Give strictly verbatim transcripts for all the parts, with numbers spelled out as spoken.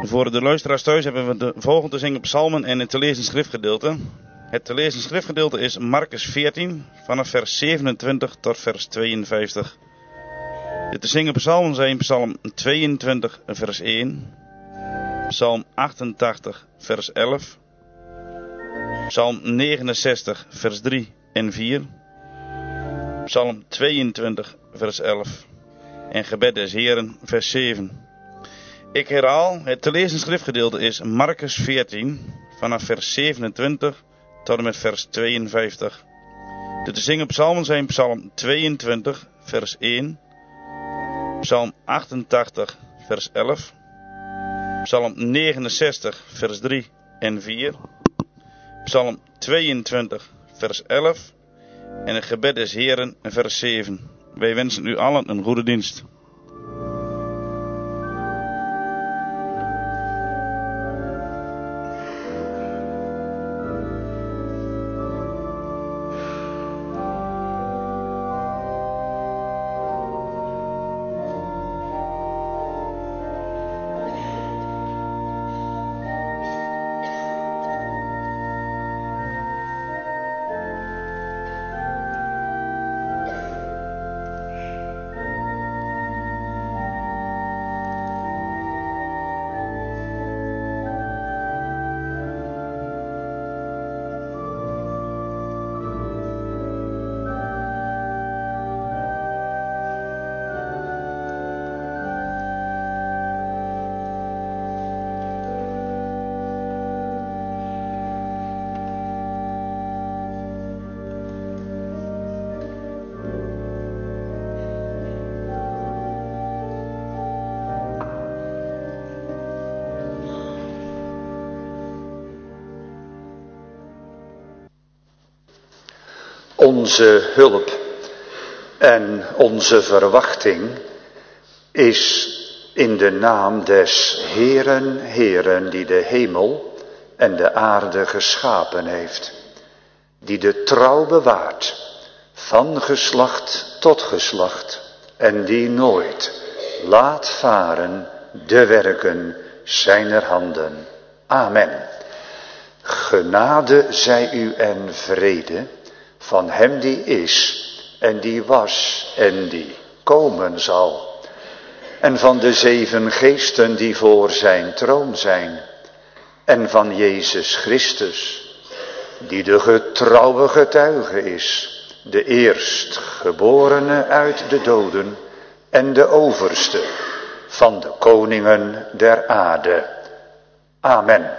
Voor de luisteraars thuis hebben we de volgende te zingen psalmen en het te lezen schriftgedeelte. Het te lezen schriftgedeelte is Marcus veertien, vanaf vers zevenentwintig tot vers tweeënvijftig. De te zingen psalmen zijn psalm tweeëntwintig, vers één, psalm achtentachtig, vers elf, psalm negenenzestig, vers drie en vier, psalm tweeëntwintig, vers elf en gebed des Heren, vers zeven. Ik herhaal, het te lezen schriftgedeelte is Marcus veertien, vanaf vers zevenentwintig tot en met vers tweeënvijftig. De te zingen psalmen zijn psalm tweeëntwintig, vers één, psalm achtentachtig, vers elf, psalm negenenzestig, vers drie en vier, psalm tweeëntwintig, vers elf en het gebed des Heren, vers zeven. Wij wensen u allen een goede dienst. Onze hulp en onze verwachting is in de naam des Heeren, Heeren, die de hemel en de aarde geschapen heeft, die de trouw bewaart van geslacht tot geslacht en die nooit laat varen de werken zijner handen. Amen. Genade zij u en vrede van hem die is en die was en die komen zal. En van de zeven geesten die voor zijn troon zijn. En van Jezus Christus, die de getrouwe getuige is, de eerstgeborene uit de doden en de overste van de koningen der aarde. Amen.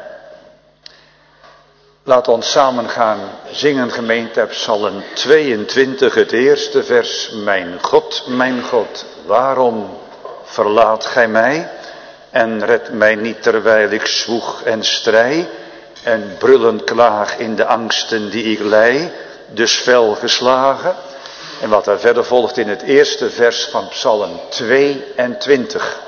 Laat ons samen gaan zingen, gemeente, Psalm tweeëntwintig, het eerste vers. Mijn God, mijn God, waarom verlaat gij mij? En red mij niet terwijl ik zwoeg en strij, en brullend klaag in de angsten die ik lij, dus fel geslagen. En wat er verder volgt in het eerste vers van Psalm tweeëntwintig.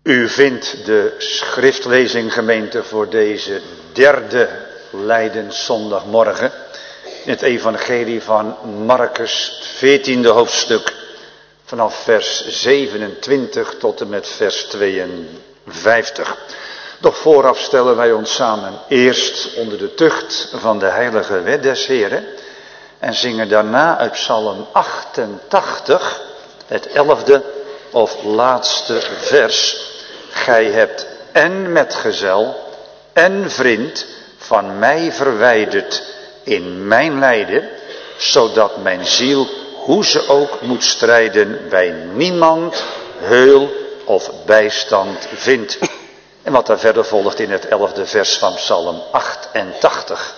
U vindt de schriftlezing, gemeente, voor deze derde Lijdenszondagmorgen in het evangelie van Marcus, het veertiende hoofdstuk, vanaf vers zevenentwintig tot en met vers tweeënvijftig. Doch vooraf stellen wij ons samen eerst onder de tucht van de heilige wet des Heren en zingen daarna uit Psalm achtentachtig, het elfde of laatste vers. Gij hebt en metgezel en vriend van mij verwijderd in mijn lijden, zodat mijn ziel, hoe ze ook moet strijden, bij niemand heul of bijstand vindt. En wat daar verder volgt in het elfde vers van Psalm achtentachtig.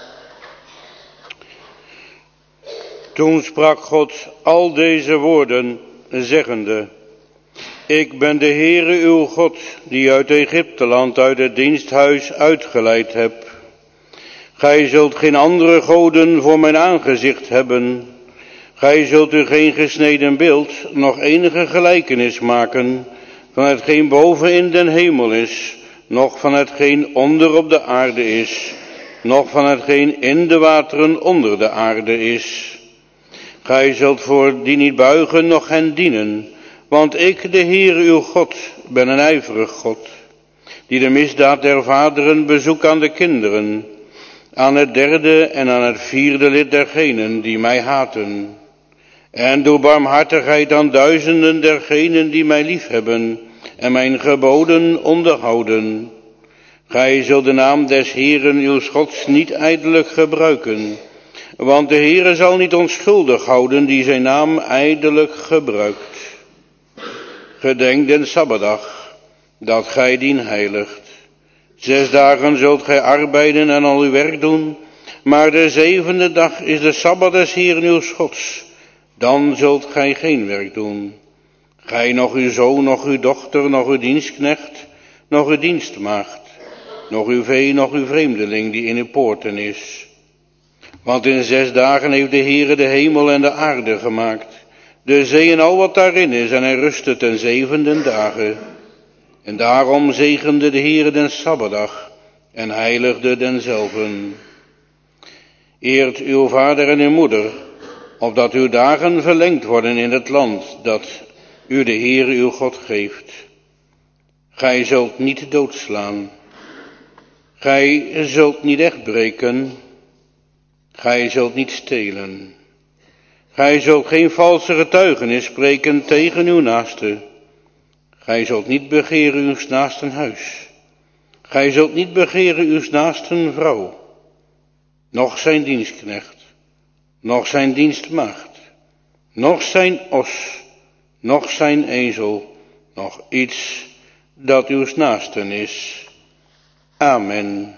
Toen sprak God al deze woorden, zeggende: Ik ben de Heere uw God, die uit Egypteland, uit het diensthuis uitgeleid heb. Gij zult geen andere goden voor mijn aangezicht hebben. Gij zult u geen gesneden beeld, nog enige gelijkenis maken van hetgeen boven in den hemel is, noch van hetgeen onder op de aarde is, noch van hetgeen in de wateren onder de aarde is. Gij zult voor die niet buigen, noch hen dienen, want ik, de Heere uw God, ben een ijverig God, die de misdaad der vaderen bezoekt aan de kinderen, aan het derde en aan het vierde lid dergenen die mij haten. En doe barmhartigheid aan duizenden dergenen die mij liefhebben en mijn geboden onderhouden. Gij zult de naam des Heeren uw Gods niet ijdelijk gebruiken, want de Heere zal niet onschuldig houden die zijn naam ijdelijk gebruikt. Gedenk den Sabbatdag, dat gij dien heiligt. Zes dagen zult gij arbeiden en al uw werk doen, maar de zevende dag is de Sabbat des Heeren uw Gods. Dan zult gij geen werk doen. Gij, nog uw zoon, nog uw dochter, nog uw dienstknecht, nog uw dienstmaagd, nog uw vee, nog uw vreemdeling die in uw poorten is. Want in zes dagen heeft de Heere de hemel en de aarde gemaakt, de zee en al wat daarin is, en hij rustte ten zevende dagen. En daarom zegende de Heere den Sabbatdag en heiligde denzelven. Eert uw vader en uw moeder, opdat uw dagen verlengd worden in het land dat u de Heere uw God geeft. Gij zult niet doodslaan. Gij zult niet echtbreken. Gij zult niet stelen. Gij zult geen valse getuigenis spreken tegen uw naaste. Gij zult niet begeren uw naasten huis. Gij zult niet begeren uw naasten vrouw, noch zijn dienstknecht, noch zijn dienstmaagd, noch zijn os, noch zijn ezel, noch iets dat uw naasten is. Amen.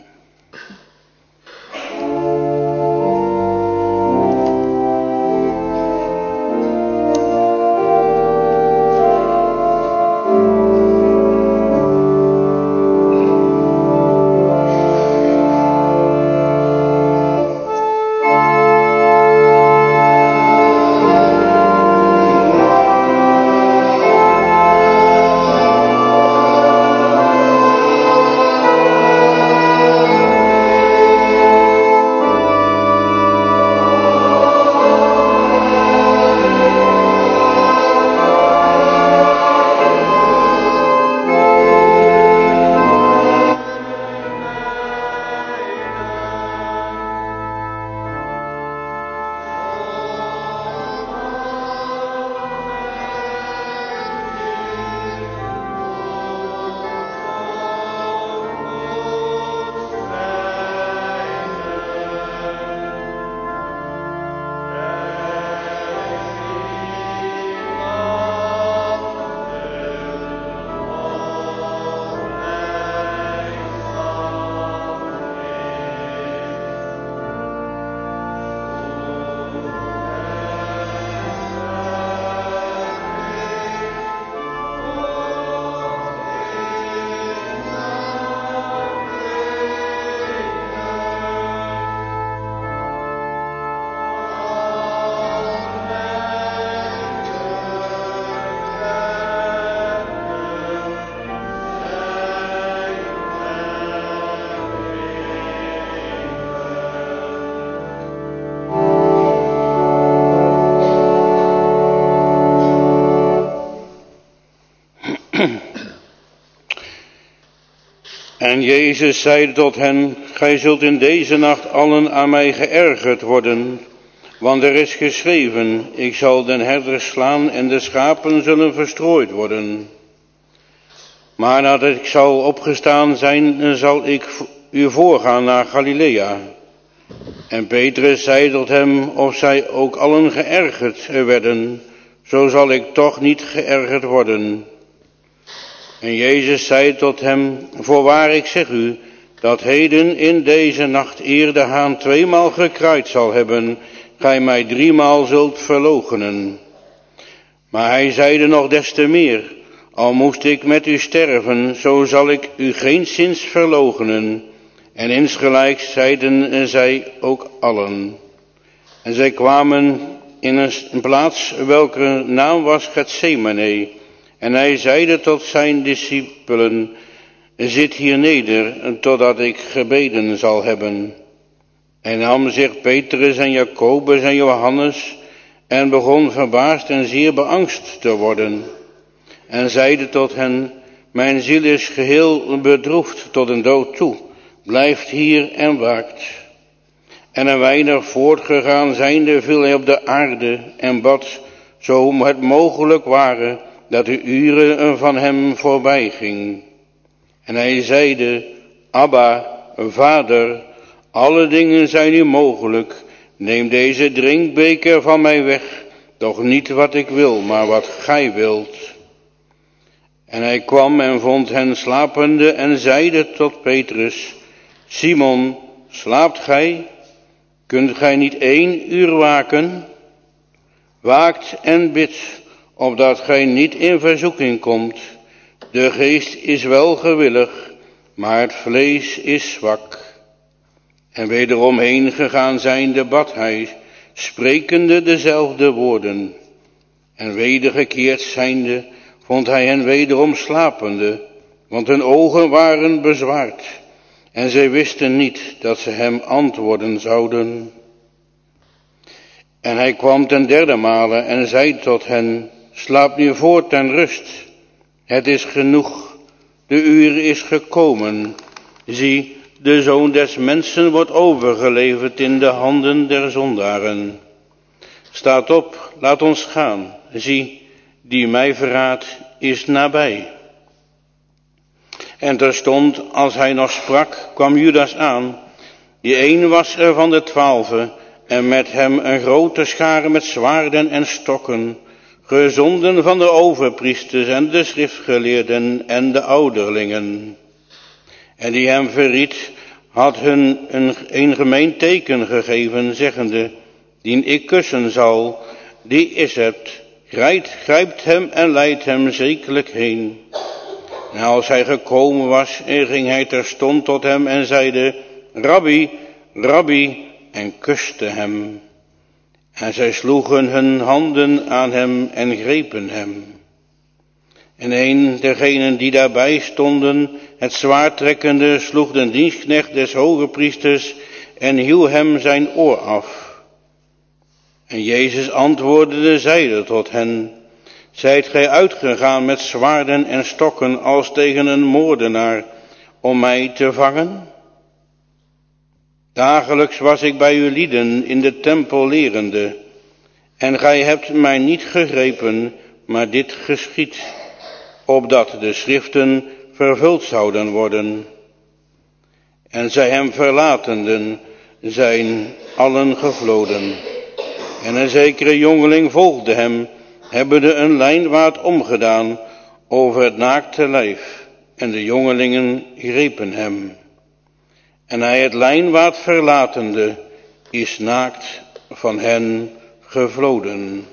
En Jezus zeide tot hen, gij zult in deze nacht allen aan mij geërgerd worden, want er is geschreven, ik zal den herder slaan en de schapen zullen verstrooid worden. Maar nadat ik zal opgestaan zijn, zal ik u voorgaan naar Galilea. En Petrus zei tot hem, of zij ook allen geërgerd werden, zo zal ik toch niet geërgerd worden. En Jezus zei tot hem, voorwaar ik zeg u, dat heden in deze nacht eer de haan tweemaal gekraaid zal hebben, gij mij driemaal zult verloochenen. Maar hij zeide nog des te meer, al moest ik met u sterven, zo zal ik u geenszins verloochenen. En insgelijks zeiden zij ook allen. En zij kwamen in een plaats welke naam was Getsemane. En hij zeide tot zijn discipelen, zit hier neder, totdat ik gebeden zal hebben. En nam zich Petrus en Jacobus en Johannes, en begon verbaasd en zeer beangst te worden. En zeide tot hen, mijn ziel is geheel bedroefd tot een dood toe, blijft hier en waakt. En een weinig voortgegaan zijnde viel hij op de aarde en bad, zo het mogelijk ware, dat de uren van hem voorbij ging. En hij zeide, Abba, Vader, alle dingen zijn u mogelijk, neem deze drinkbeker van mij weg, doch niet wat ik wil, maar wat gij wilt. En hij kwam en vond hen slapende en zeide tot Petrus, Simon, slaapt gij? Kunt gij niet één uur waken? Waakt en bidt, opdat gij niet in verzoeking komt. De geest is wel gewillig, maar het vlees is zwak. En wederom heen gegaan zijnde bad hij, sprekende dezelfde woorden. En wedergekeerd zijnde, vond hij hen wederom slapende, want hun ogen waren bezwaard. En zij wisten niet dat ze hem antwoorden zouden. En hij kwam ten derde male en zei tot hen, slaap nu voort ten rust. Het is genoeg, de uur is gekomen. Zie, de Zoon des Mensen wordt overgeleverd in de handen der zondaren. Staat op, laat ons gaan. Zie, die mij verraadt, is nabij. En terstond, als hij nog sprak, kwam Judas aan, die een was er van de twaalfe, en met hem een grote schare met zwaarden en stokken, gezonden van de overpriesters en de schriftgeleerden en de ouderlingen. En die hem verried, had hun een, een gemeen teken gegeven, zeggende, dien ik kussen zal, die is het, grijpt, grijpt hem en leidt hem zekerlijk heen. En als hij gekomen was, ging hij terstond tot hem en zeide, Rabbi, Rabbi, en kuste hem. En zij sloegen hun handen aan hem en grepen hem. En een dergenen die daarbij stonden, het zwaard trekkende, sloeg de dienstknecht des hogepriesters en hieuw hem zijn oor af. En Jezus antwoordde, zeide tot hen, zijt gij uitgegaan met zwaarden en stokken als tegen een moordenaar, om mij te vangen? Dagelijks was ik bij u lieden in de tempel lerende, en gij hebt mij niet gegrepen, maar dit geschied, opdat de schriften vervuld zouden worden. En zij hem verlatenden, zijn allen gevloden. En een zekere jongeling volgde hem, hebbende een lijnwaad omgedaan over het naakte lijf, en de jongelingen grepen hem. En hij het lijnwaad verlatende, is naakt van hen gevloden.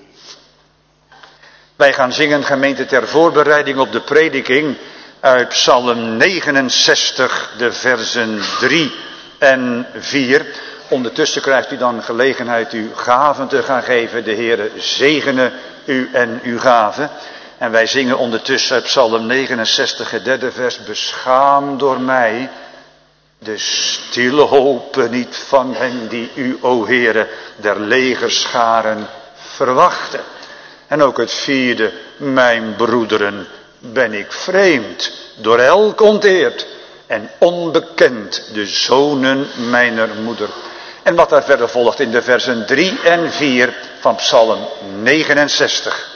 Wij gaan zingen, gemeente, ter voorbereiding op de prediking uit Psalm negenenzestig, de versen drie en vier. Ondertussen krijgt u dan gelegenheid uw gaven te gaan geven. De Heere zegene u en uw gaven. En wij zingen ondertussen uit Psalm negenenzestig, het derde vers. Beschaam door mij de stille hopen niet van hen die u, o Heere, der legerscharen verwachten. En ook het vierde, mijn broederen, ben ik vreemd, door elk onteerd. en onbekend de zonen mijner moeder. En wat daar verder volgt in de versen drie en vier van Psalm negenenzestig.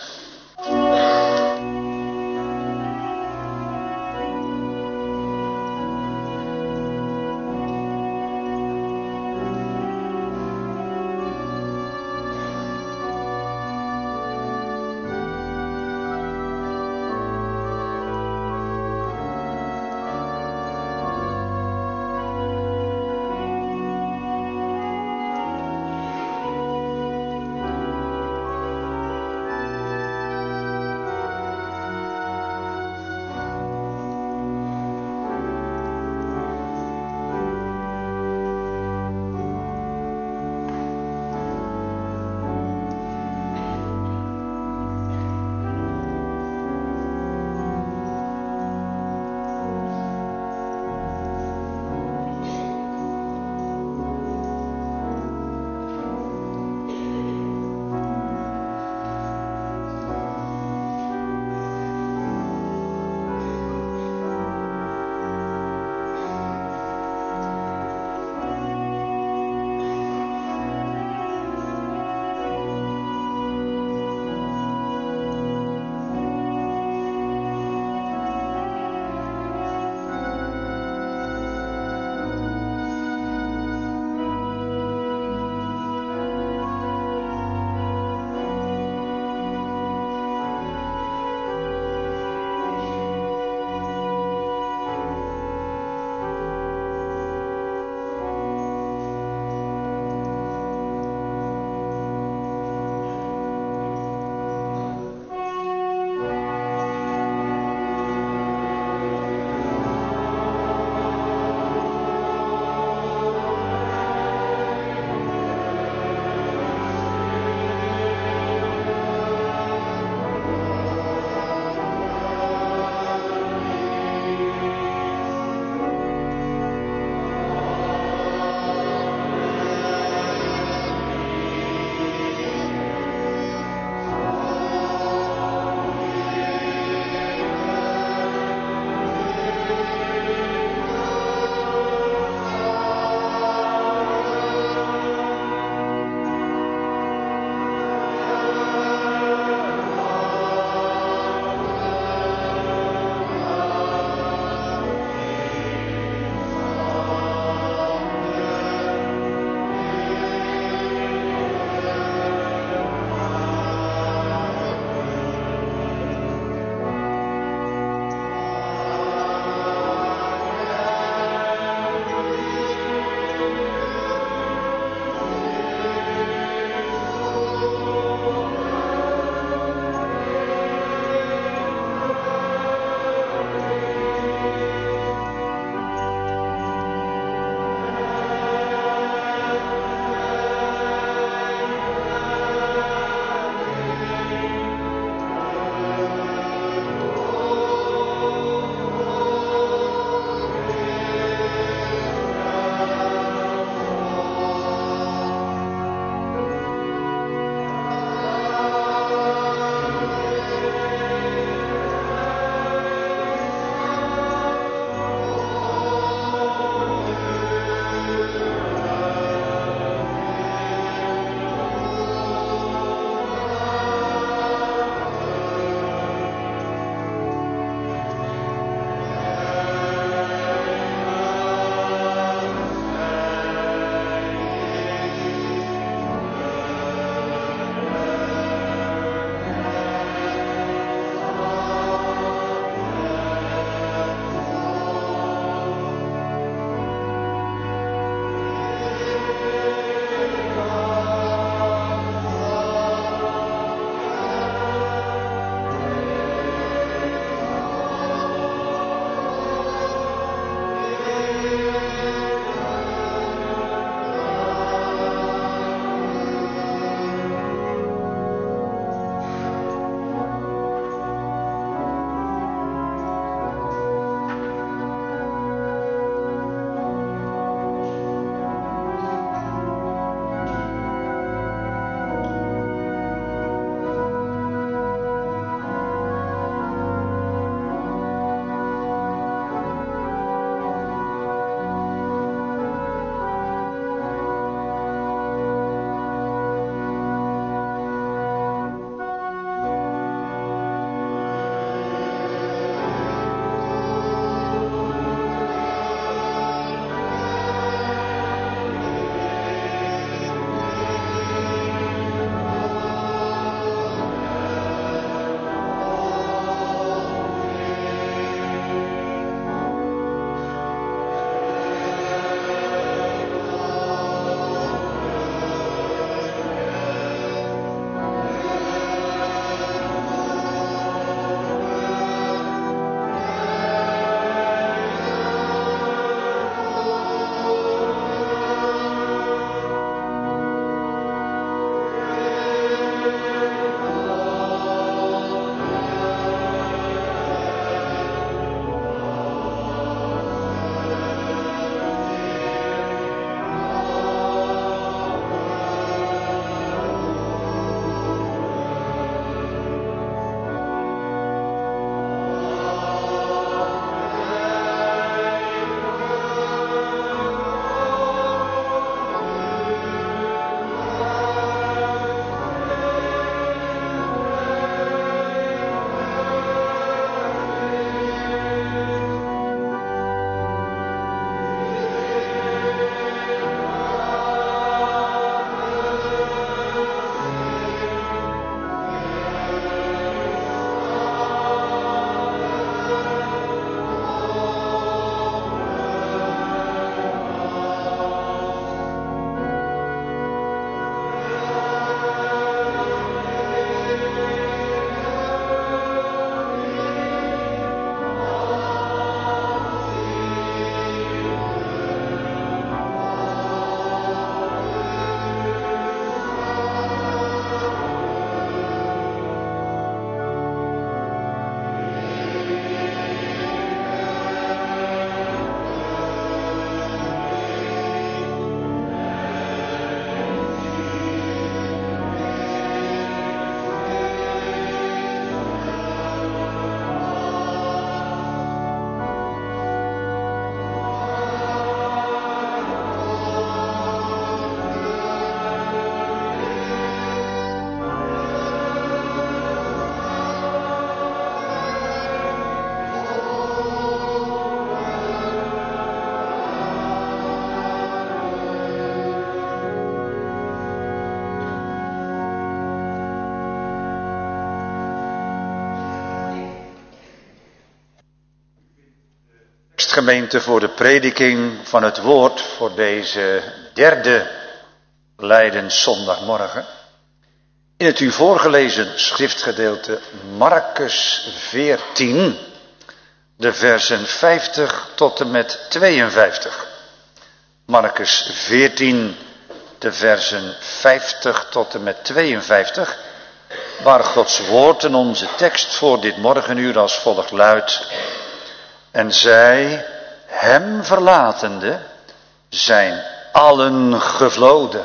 tekst, gemeente, voor de prediking van het woord voor deze derde Lijdenszondagmorgen. In het u voorgelezen schriftgedeelte Markus veertien, de versen vijftig tot en met tweeënvijftig. Markus veertien, de versen vijftig tot en met tweeënvijftig, waar Gods woord en onze tekst voor dit morgenuur als volgt luidt. En zij, hem verlatende, zijn allen gevloden.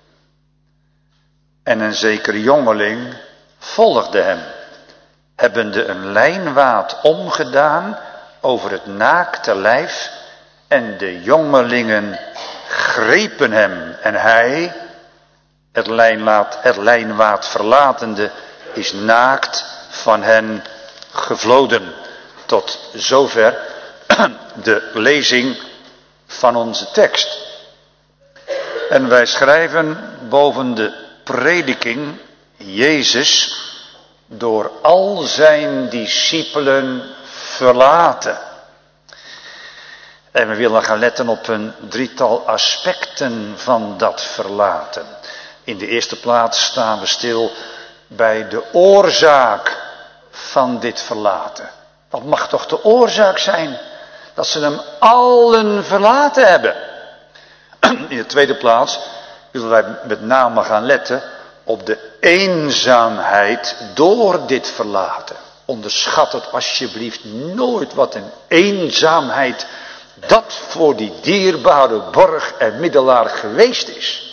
En een zekere jongeling volgde hem, hebbende een lijnwaad omgedaan over het naakte lijf, en de jongelingen grepen hem, en hij, het lijnwaad, het lijnwaad verlatende, is naakt van hen gevloden. Tot zover de lezing van onze tekst. En wij schrijven boven de prediking Jezus door al zijn discipelen verlaten. En we willen gaan letten op een drietal aspecten van dat verlaten. In de eerste plaats staan we stil bij de oorzaak van dit verlaten. Wat mag toch de oorzaak zijn dat ze hem allen verlaten hebben? In de tweede plaats willen wij met name gaan letten op de eenzaamheid door dit verlaten. Onderschat het alsjeblieft nooit wat een eenzaamheid dat voor die dierbare borg en middelaar geweest is.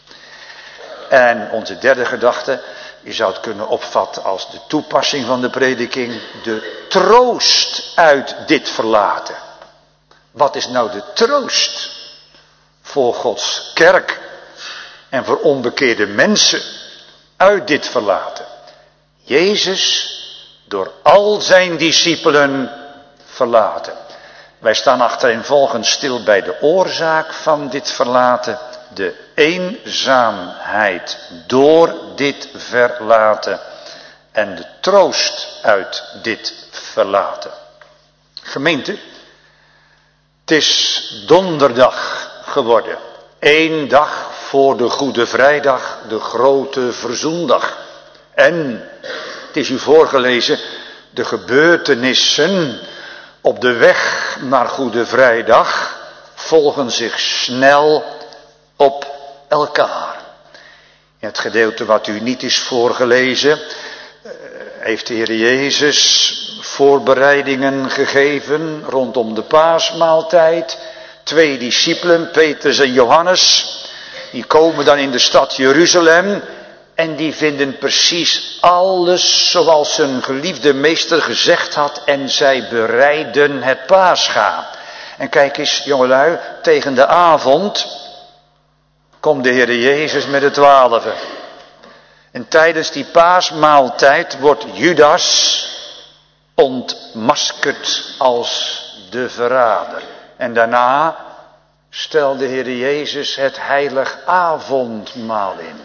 En onze derde gedachte, je zou het kunnen opvatten als de toepassing van de prediking, de troost uit dit verlaten. Wat is nou de troost voor Gods kerk en voor onbekeerde mensen uit dit verlaten? Jezus door al zijn discipelen verlaten. Wij staan achtereenvolgens stil bij de oorzaak van dit verlaten. De eenzaamheid door dit verlaten en de troost uit dit verlaten. Gemeente, het is donderdag geworden. Eén dag voor de Goede Vrijdag, de grote verzoendag. En, het is u voorgelezen, de gebeurtenissen op de weg naar Goede Vrijdag volgen zich snel op elkaar. In het gedeelte wat u niet is voorgelezen, heeft de Heer Jezus voorbereidingen gegeven rondom de paasmaaltijd. Twee discipelen, Petrus en Johannes, die komen dan in de stad Jeruzalem en die vinden precies alles zoals hun geliefde meester gezegd had en zij bereiden het paascha. En kijk eens jongelui, tegen de avond komt de Heer Jezus met de twaalfen. En tijdens die paasmaaltijd wordt Judas ontmaskerd als de verrader. En daarna stelt de Heer Jezus het heilig avondmaal in.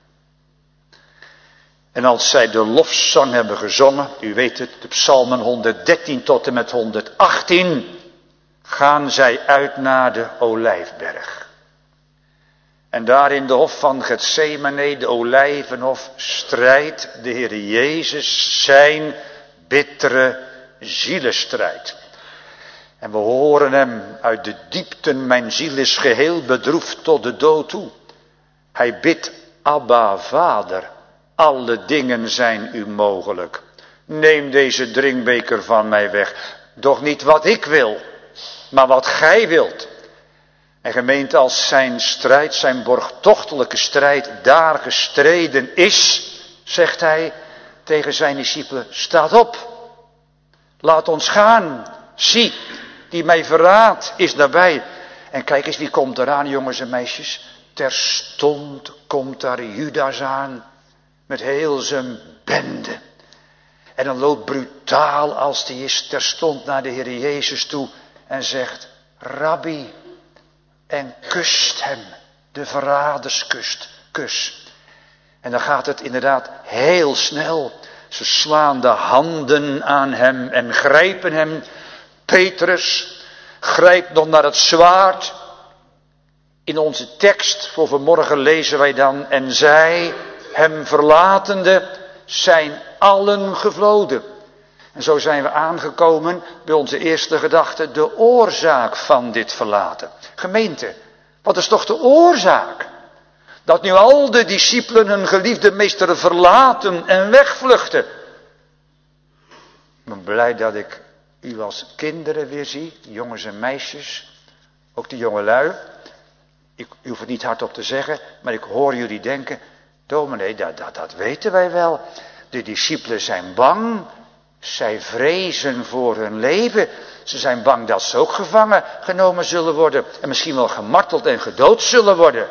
En als zij de lofzang hebben gezongen, u weet het, de psalmen honderddertien tot en met honderdachttien, gaan zij uit naar de Olijfberg. En daar in de hof van Getsemane, de Olijvenhof, strijdt de Heer Jezus zijn bittere zielestrijd. En we horen hem uit de diepten, mijn ziel is geheel bedroefd tot de dood toe. Hij bidt, Abba, Vader, alle dingen zijn u mogelijk. Neem deze drinkbeker van mij weg. Doch niet wat ik wil, maar wat gij wilt. En gemeente, als zijn strijd, zijn borgtochtelijke strijd daar gestreden is, zegt hij tegen zijn discipelen, staat op. Laat ons gaan. Zie, die mij verraadt is nabij. En kijk eens, wie komt eraan, jongens en meisjes? Terstond komt daar Judas aan met heel zijn bende. En dan loopt brutaal als die is terstond naar de Heer Jezus toe en zegt, Rabbi, en kust hem, de verraderskust, kus. En dan gaat het inderdaad heel snel. Ze slaan de handen aan hem en grijpen hem. Petrus grijpt nog naar het zwaard. In onze tekst voor vanmorgen lezen wij dan, en zij, hem verlatende, zijn allen gevloden. En zo zijn we aangekomen bij onze eerste gedachte, de oorzaak van dit verlaten. Gemeente, wat is toch de oorzaak? Dat nu al de discipelen hun geliefde meester verlaten en wegvluchten. Ik ben blij dat ik u als kinderen weer zie, jongens en meisjes, ook de jongelui. Ik u hoef het niet hardop te zeggen, maar ik hoor jullie denken, dominee, dat, dat, dat weten wij wel. De discipelen zijn bang, zij vrezen voor hun leven. Ze zijn bang dat ze ook gevangen genomen zullen worden en misschien wel gemarteld en gedood zullen worden.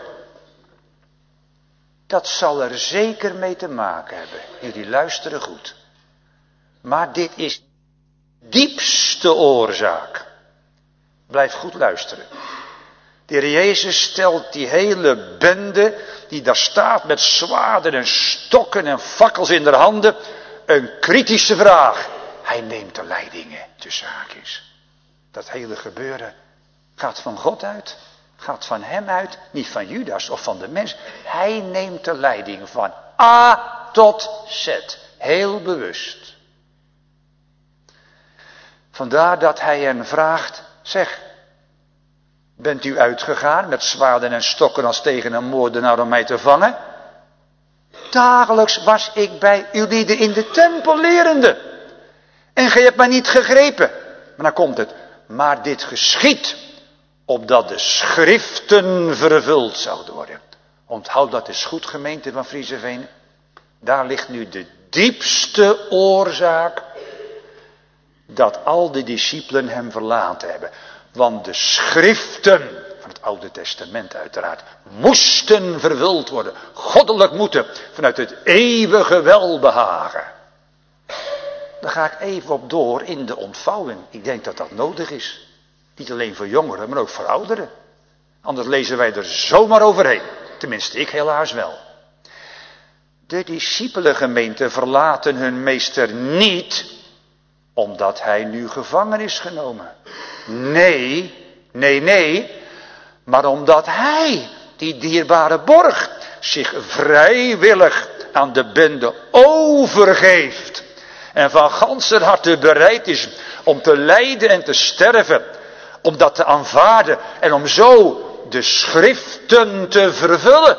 Dat zal er zeker mee te maken hebben. Jullie luisteren goed. Maar dit is de diepste oorzaak. Blijf goed luisteren. De Heer Jezus stelt die hele bende die daar staat met zwaarden en stokken en fakkels in de handen een kritische vraag. Hij neemt de leidingen, tussen haakjes. Dat hele gebeuren gaat van God uit. Gaat van hem uit, niet van Judas of van de mens. Hij neemt de leiding van A tot Z. Heel bewust. Vandaar dat hij hen vraagt, zeg, bent u uitgegaan met zwaarden en stokken als tegen een moordenaar om mij te vangen? Dagelijks was ik bij uw lieden in de tempel lerende. En gij hebt mij niet gegrepen. Maar dan komt het. Maar dit geschiet, opdat de schriften vervuld zouden worden. Onthoud dat is goed, gemeente van Friezenveen. Daar ligt nu de diepste oorzaak dat al de discipelen hem verlaten hebben. Want de schriften van het Oude Testament uiteraard moesten vervuld worden. Goddelijk moeten vanuit het eeuwige welbehagen. Daar ga ik even op door in de ontvouwing. Ik denk dat dat nodig is. Niet alleen voor jongeren, maar ook voor ouderen. Anders lezen wij er zomaar overheen. Tenminste, ik helaas wel. De discipelengemeente verlaten hun meester niet omdat hij nu gevangen is genomen. Nee, nee, nee. Maar omdat hij, die dierbare borg, zich vrijwillig aan de bende overgeeft. En van ganser harte bereid is om te lijden en te sterven. Om dat te aanvaarden en om zo de schriften te vervullen.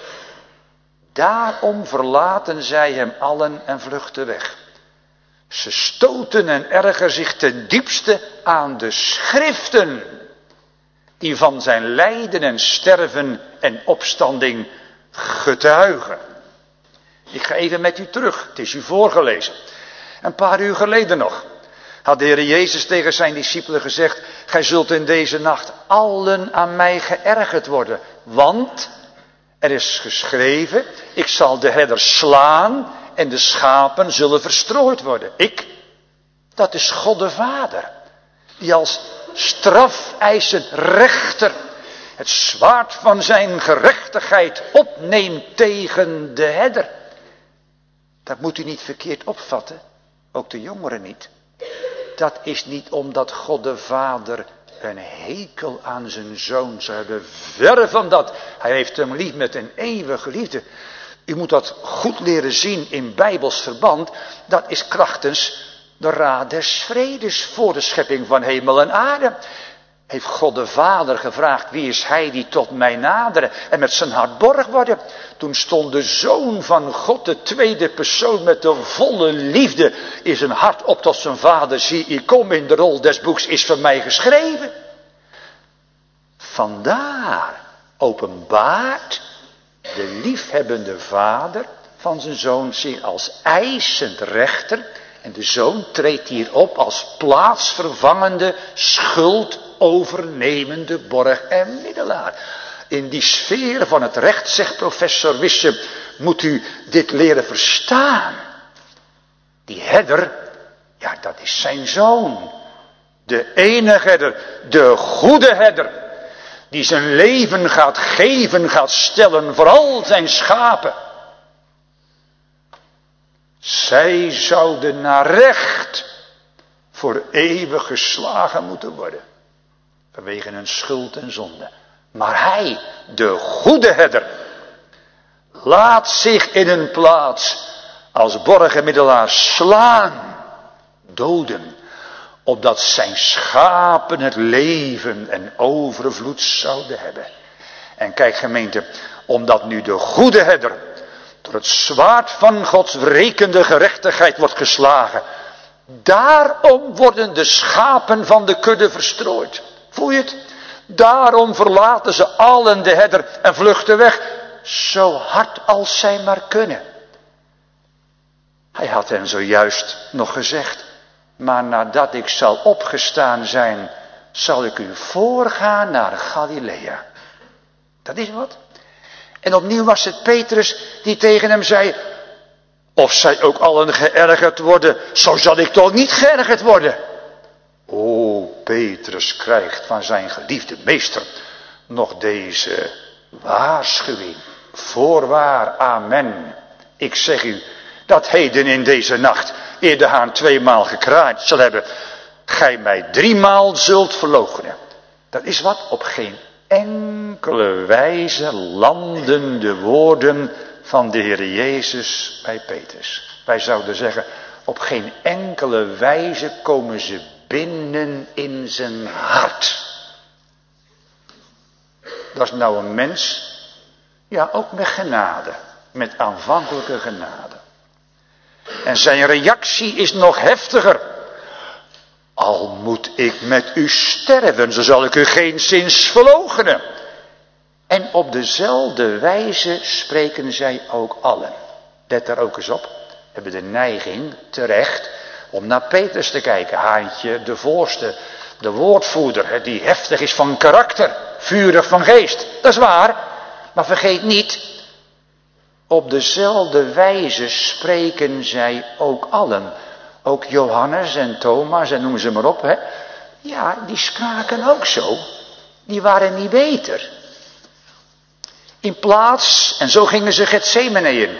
Daarom verlaten zij hem allen en vluchten weg. Ze stoten en ergeren zich ten diepste aan de schriften. Die van zijn lijden en sterven en opstanding getuigen. Ik ga even met u terug, het is u voorgelezen. Een paar uur geleden nog had de Heer Jezus tegen zijn discipelen gezegd, gij zult in deze nacht allen aan mij geërgerd worden. Want er is geschreven, ik zal de herder slaan en de schapen zullen verstrooid worden. Ik, dat is God de Vader, die als strafeisend rechter het zwaard van zijn gerechtigheid opneemt tegen de herder. Dat moet u niet verkeerd opvatten, ook de jongeren niet. Dat is niet omdat God de Vader een hekel aan zijn zoon zou hebben. Verre van dat. Hij heeft hem lief met een eeuwige liefde. U moet dat goed leren zien in bijbels verband. Dat is krachtens de raad des vredes voor de schepping van hemel en aarde. Heeft God de Vader gevraagd, wie is hij die tot mij naderen en met zijn hart borg worden. Toen stond de Zoon van God, de tweede persoon met de volle liefde in zijn hart op tot zijn vader. Zie, ik kom in de rol des boeks, is voor mij geschreven. Vandaar openbaart de liefhebbende vader van zijn zoon zich als eisend rechter. En de zoon treedt hier op als plaatsvervangende, schuldovernemende borg en middelaar. In die sfeer van het recht, zegt professor Wisse, moet u dit leren verstaan. Die herder, ja, dat is zijn zoon. De enige herder, de goede herder, die zijn leven gaat geven, gaat stellen voor al zijn schapen. Zij zouden naar recht voor eeuwig geslagen moeten worden. vanwege hun schuld en zonde. Maar hij, de goede herder, laat zich in een plaats als borg en middelaar slaan, doden, opdat zijn schapen het leven en overvloed zouden hebben. En kijk gemeente, omdat nu de goede herder door het zwaard van Gods wrekende gerechtigheid wordt geslagen, daarom worden de schapen van de kudde verstrooid. Voel je het? Daarom verlaten ze allen de herder en vluchten weg, zo hard als zij maar kunnen. Hij had hen zojuist nog gezegd, maar nadat ik zal opgestaan zijn, zal ik u voorgaan naar Galilea. Dat is wat. En opnieuw was het Petrus die tegen hem zei, of zij ook allen geërgerd worden, zo zal ik toch niet geërgerd worden. O, Petrus krijgt van zijn geliefde meester nog deze waarschuwing. Voorwaar, amen. Ik zeg u, dat heden in deze nacht, eer de haan tweemaal gekraaid zal hebben, gij mij driemaal zult verloochenen. Dat is wat, op geen enkele wijze landen de woorden van de Heer Jezus bij Petrus. Wij zouden zeggen, op geen enkele wijze komen ze binnen in zijn hart. Dat is nou een mens, ja ook met genade, met aanvankelijke genade. En zijn reactie is nog heftiger. Al moet ik met u sterven, zo zal ik u geenszins verloochenen. En op dezelfde wijze spreken zij ook allen. Let daar ook eens op. Hebben de neiging, terecht, om naar Petrus te kijken. Haantje, de voorste, de woordvoerder, die heftig is van karakter, vurig van geest. Dat is waar, maar vergeet niet, op dezelfde wijze spreken zij ook allen. Ook Johannes en Thomas en noem ze maar op. Hè. Ja, die spraken ook zo. Die waren niet beter. In plaats, en zo gingen ze Getsemane in.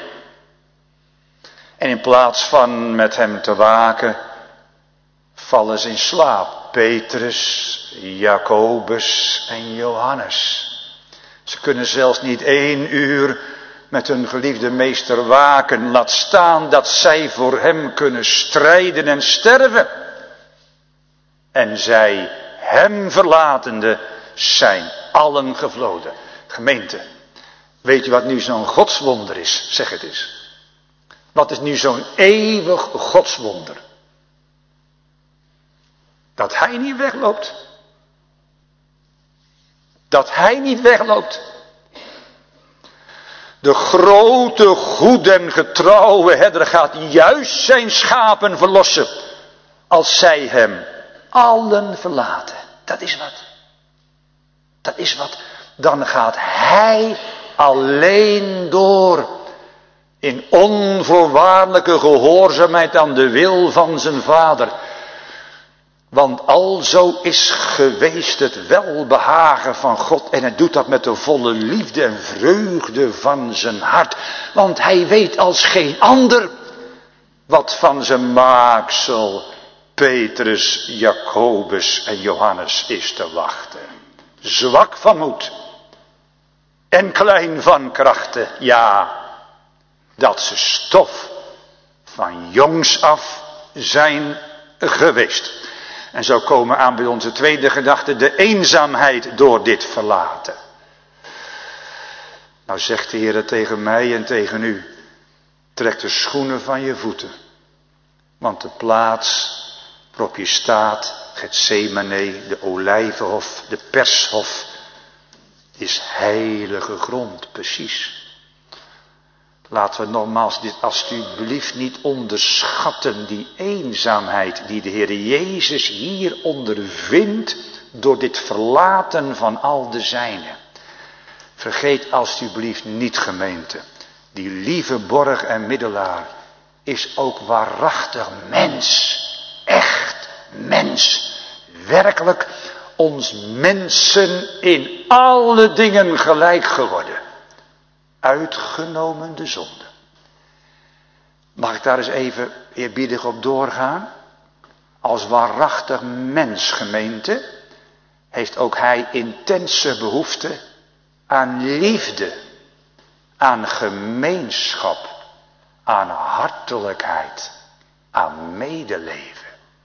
En in plaats van met hem te waken, vallen ze in slaap. Petrus, Jacobus en Johannes. Ze kunnen zelfs niet één uur met hun geliefde meester waken. Laat staan dat zij voor hem kunnen strijden en sterven. En zij, hem verlatende, zijn allen gevloden. Gemeente, weet je wat nu zo'n godswonder is? Zeg het eens. Wat is nu zo'n eeuwig godswonder? Dat hij niet wegloopt. Dat hij niet wegloopt. De grote, goede en getrouwe herder gaat juist zijn schapen verlossen. Als zij hem allen verlaten. Dat is wat. Dat is wat. Dan gaat hij alleen door. In onvoorwaardelijke gehoorzaamheid aan de wil van zijn vader. Want alzo is geweest het welbehagen van God. En hij doet dat met de volle liefde en vreugde van zijn hart. Want hij weet als geen ander wat van zijn maaksel Petrus, Jacobus en Johannes is te wachten. Zwak van moed en klein van krachten, ja, dat ze stof van jongs af zijn geweest. En zo komen aan bij onze tweede gedachte, de eenzaamheid door dit verlaten. Nou zegt de Heer tegen mij en tegen u, trek de schoenen van je voeten. Want de plaats waarop je staat, Getsemane, de olijvenhof, de pershof, is heilige grond, precies. Laten we nogmaals dit alstublieft niet onderschatten, die eenzaamheid die de Heer Jezus hier ondervindt door dit verlaten van al de zijnen. Vergeet alstublieft niet, gemeente, die lieve borg en middelaar is ook waarachtig mens, echt mens, werkelijk ons mensen in alle dingen gelijk geworden. Uitgenomen de zonde. Mag ik daar eens even eerbiedig op doorgaan? Als waarachtig mens, gemeente, heeft ook hij intense behoefte aan liefde, aan gemeenschap, aan hartelijkheid, aan medeleven.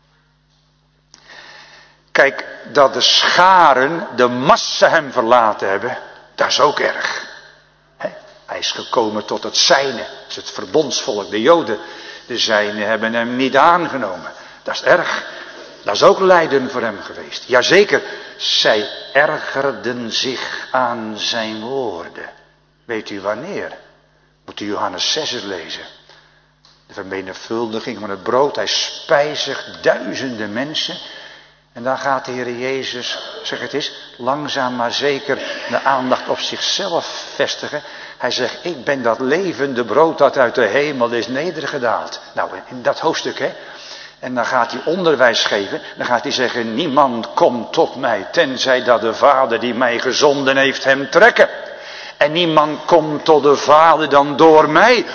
Kijk, dat de scharen, de massa hem verlaten hebben, dat is ook erg. He? Hij is gekomen tot het zijne, dat is het verbondsvolk, de Joden. De zijnen hebben hem niet aangenomen. Dat is erg. Dat is ook lijden voor hem geweest. Jazeker, zij ergerden zich aan zijn woorden. Weet u wanneer? Moet u Johannes zes eens lezen. De vermenigvuldiging van het brood. Hij spijzigt duizenden mensen. En dan gaat de Heer Jezus, zeg het eens, langzaam maar zeker de aandacht op zichzelf vestigen. Hij zegt, ik ben dat levende brood dat uit de hemel is nedergedaald. Nou, in dat hoofdstuk, hè. En dan gaat hij onderwijs geven. Dan gaat hij zeggen, niemand komt tot mij, tenzij dat de Vader die mij gezonden heeft hem trekken. En niemand komt tot de Vader dan door mij.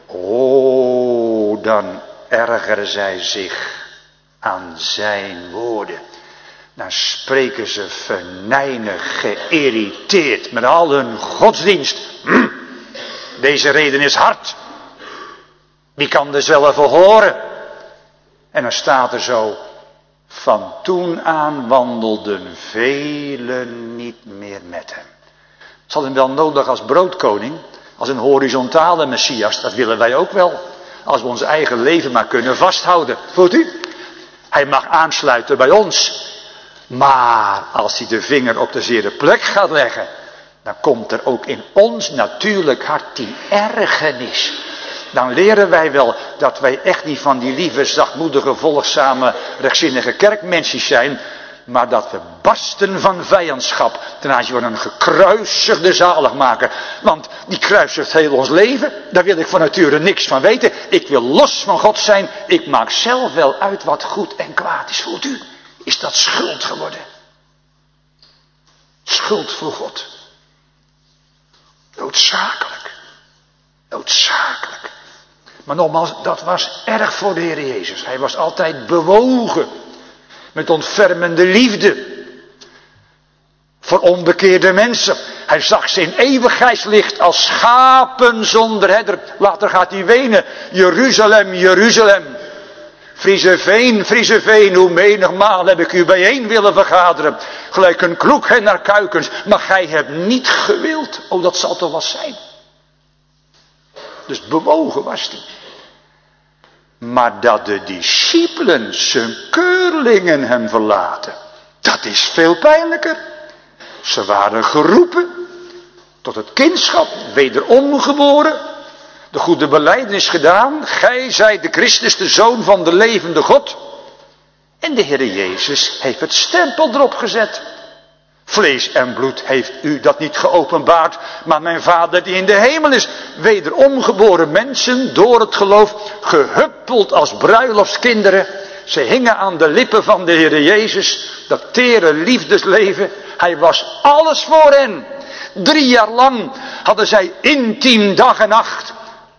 Oh, dan ergeren zij zich aan zijn woorden. Dan spreken ze venijnig, geïrriteerd met al hun godsdienst. Hm, deze reden is hard. Wie kan er zelf wel horen? En dan staat er zo, van toen aan wandelden velen niet meer met hem. Het zal hem wel nodig als broodkoning, als een horizontale Messias, dat willen wij ook wel. Als we ons eigen leven maar kunnen vasthouden. Voelt u? Hij mag aansluiten bij ons. Maar als hij de vinger op de zere plek gaat leggen, dan komt er ook in ons natuurlijk hart die ergernis. Dan leren wij wel dat wij echt niet van die lieve, zachtmoedige, volgzame, rechtzinnige kerkmensjes zijn. Maar dat we barsten van vijandschap ten aanzien van een gekruisigde zaligmaker. Want die kruisigt heel ons leven. Daar wil ik van nature niks van weten. Ik wil los van God zijn. Ik maak zelf wel uit wat goed en kwaad is. Voelt u? Is dat schuld geworden? Schuld voor God. Noodzakelijk. Noodzakelijk. Maar nogmaals, dat was erg voor de Heer Jezus. Hij was altijd bewogen met ontfermende liefde voor onbekeerde mensen. Hij zag ze in eeuwigheidslicht als schapen zonder herder. Later gaat hij wenen. Jeruzalem, Jeruzalem. Friese veen, Friese veen, hoe menigmaal heb ik u bijeen willen vergaderen. Gelijk een kloek hen naar kuikens. Maar gij hebt niet gewild. Oh, dat zal toch wat zijn. Dus bewogen was hij. Maar dat de discipelen, zijn keurlingen hem verlaten. Dat is veel pijnlijker. Ze waren geroepen tot het kindschap, wederom geboren. De goede belijdenis gedaan. Gij zijt de Christus, de Zoon van de levende God. En de Heer Jezus heeft het stempel erop gezet. Vlees en bloed heeft u dat niet geopenbaard, maar mijn Vader die in de hemel is. Wederom geboren mensen door het geloof, gehuppeld als bruiloftskinderen. Ze hingen aan de lippen van de Heer Jezus, dat tere liefdesleven. Hij was alles voor hen. Drie jaar lang hadden zij intiem dag en nacht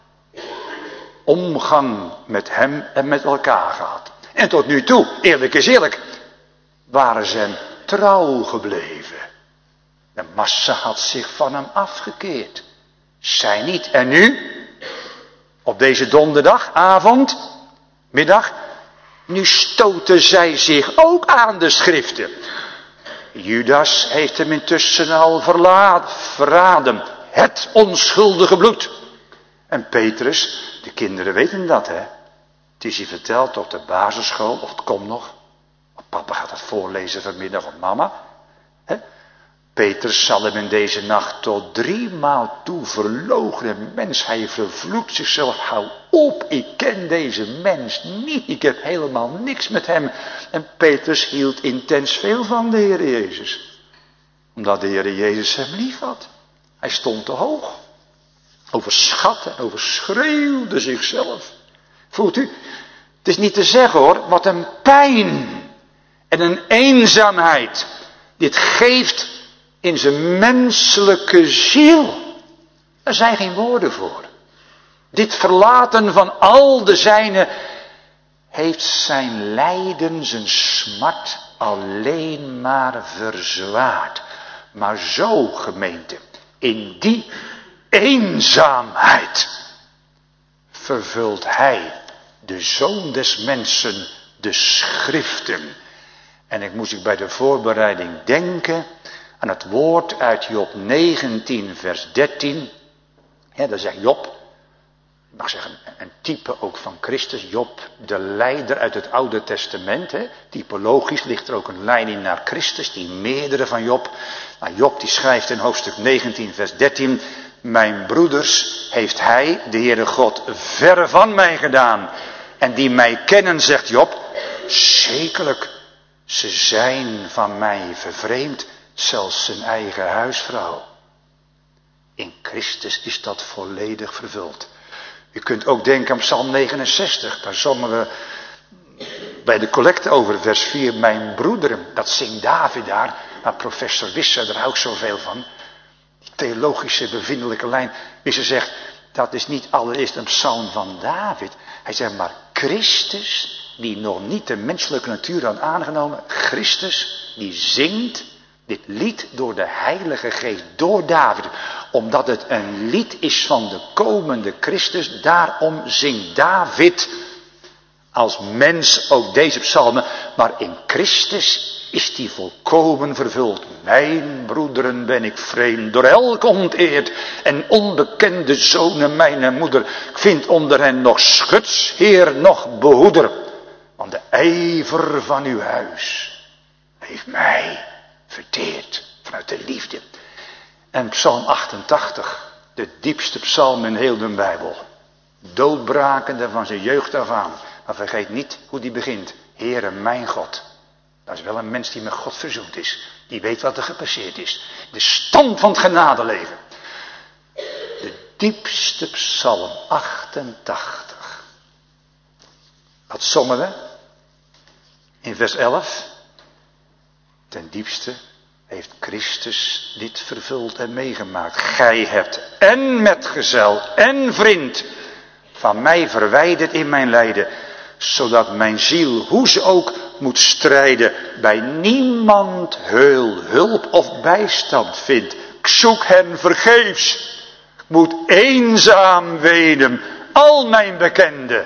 omgang met hem en met elkaar gehad. En tot nu toe, eerlijk is eerlijk, waren ze hem trouw gebleven. De massa had zich van hem afgekeerd. Zij niet. En nu? Op deze donderdagavond, middag, nu stoten zij zich ook aan de schriften. Judas heeft hem intussen al verlaat, verraden. Het onschuldige bloed. En Petrus, de kinderen weten dat, hè. Het is hier verteld op de basisschool, of het komt nog. Papa gaat het voorlezen vanmiddag op mama. He? Petrus zal hem in deze nacht tot drie maal toe verloochenen. Mens, hij vervloekt zichzelf. Hou op, ik ken deze mens niet. Ik heb helemaal niks met hem. En Petrus hield intens veel van de Heer Jezus. Omdat de Heer Jezus hem lief had. Hij stond te hoog. Overschatte en overschreeuwde zichzelf. Voelt u? Het is niet te zeggen hoor, wat een pijn. En een eenzaamheid. Dit geeft in zijn menselijke ziel. Er zijn geen woorden voor. Dit verlaten van al de zijnen heeft zijn lijden, zijn smart alleen maar verzwaart. Maar zo, gemeente, in die eenzaamheid vervult hij, de Zoon des Mensen, de schriften. En ik moest ik bij de voorbereiding denken aan het woord uit Job negentien vers dertien. Ja, daar zegt Job, ik mag zeggen een type ook van Christus. Job, de leider uit het Oude Testament. Hè. Typologisch ligt er ook een leiding naar Christus, die meerdere van Job. Nou, Job die schrijft in hoofdstuk negentien vers dertien. Mijn broeders heeft hij, de Heere God, verre van mij gedaan. En die mij kennen, zegt Job, zekerlijk, ze zijn van mij vervreemd, zelfs zijn eigen huisvrouw. In Christus is dat volledig vervuld. U kunt ook denken aan Psalm negenenzestig, daar zongen we bij de collecte over vers vier, mijn broederen, dat zingt David daar, maar professor Wisser, daar hou ik zoveel van. Die theologische bevindelijke lijn, Wisser zegt, dat is niet allereerst een psalm van David. Hij zegt maar Christus, die nog niet de menselijke natuur had aangenomen, Christus, die zingt dit lied door de Heilige Geest, door David. Omdat het een lied is van de komende Christus, daarom zingt David als mens ook deze psalmen. Maar in Christus is die volkomen vervuld. Mijn broederen ben ik vreemd, door elk onteerd. En onbekende zonen mijn moeder. Ik vind onder hen nog schutsheer, nog behoeder. Want de ijver van uw huis heeft mij verteerd vanuit de liefde. En psalm achtentachtig, de diepste psalm in heel de Bijbel. Doodbrakende van zijn jeugd af aan. Maar vergeet niet hoe die begint. Heere mijn God. Dat is wel een mens die met God verzoend is. Die weet wat er gepasseerd is. De stand van het genadeleven. De diepste psalm achtentachtig. Wat zongen we? In vers elf. Ten diepste heeft Christus dit vervuld en meegemaakt. Gij hebt en metgezel en vriend van mij verwijderd in mijn lijden. Zodat mijn ziel, hoe ze ook moet strijden, bij niemand heul, hulp of bijstand vindt. Ik zoek hen vergeefs. Ik moet eenzaam wenen. Al mijn bekenden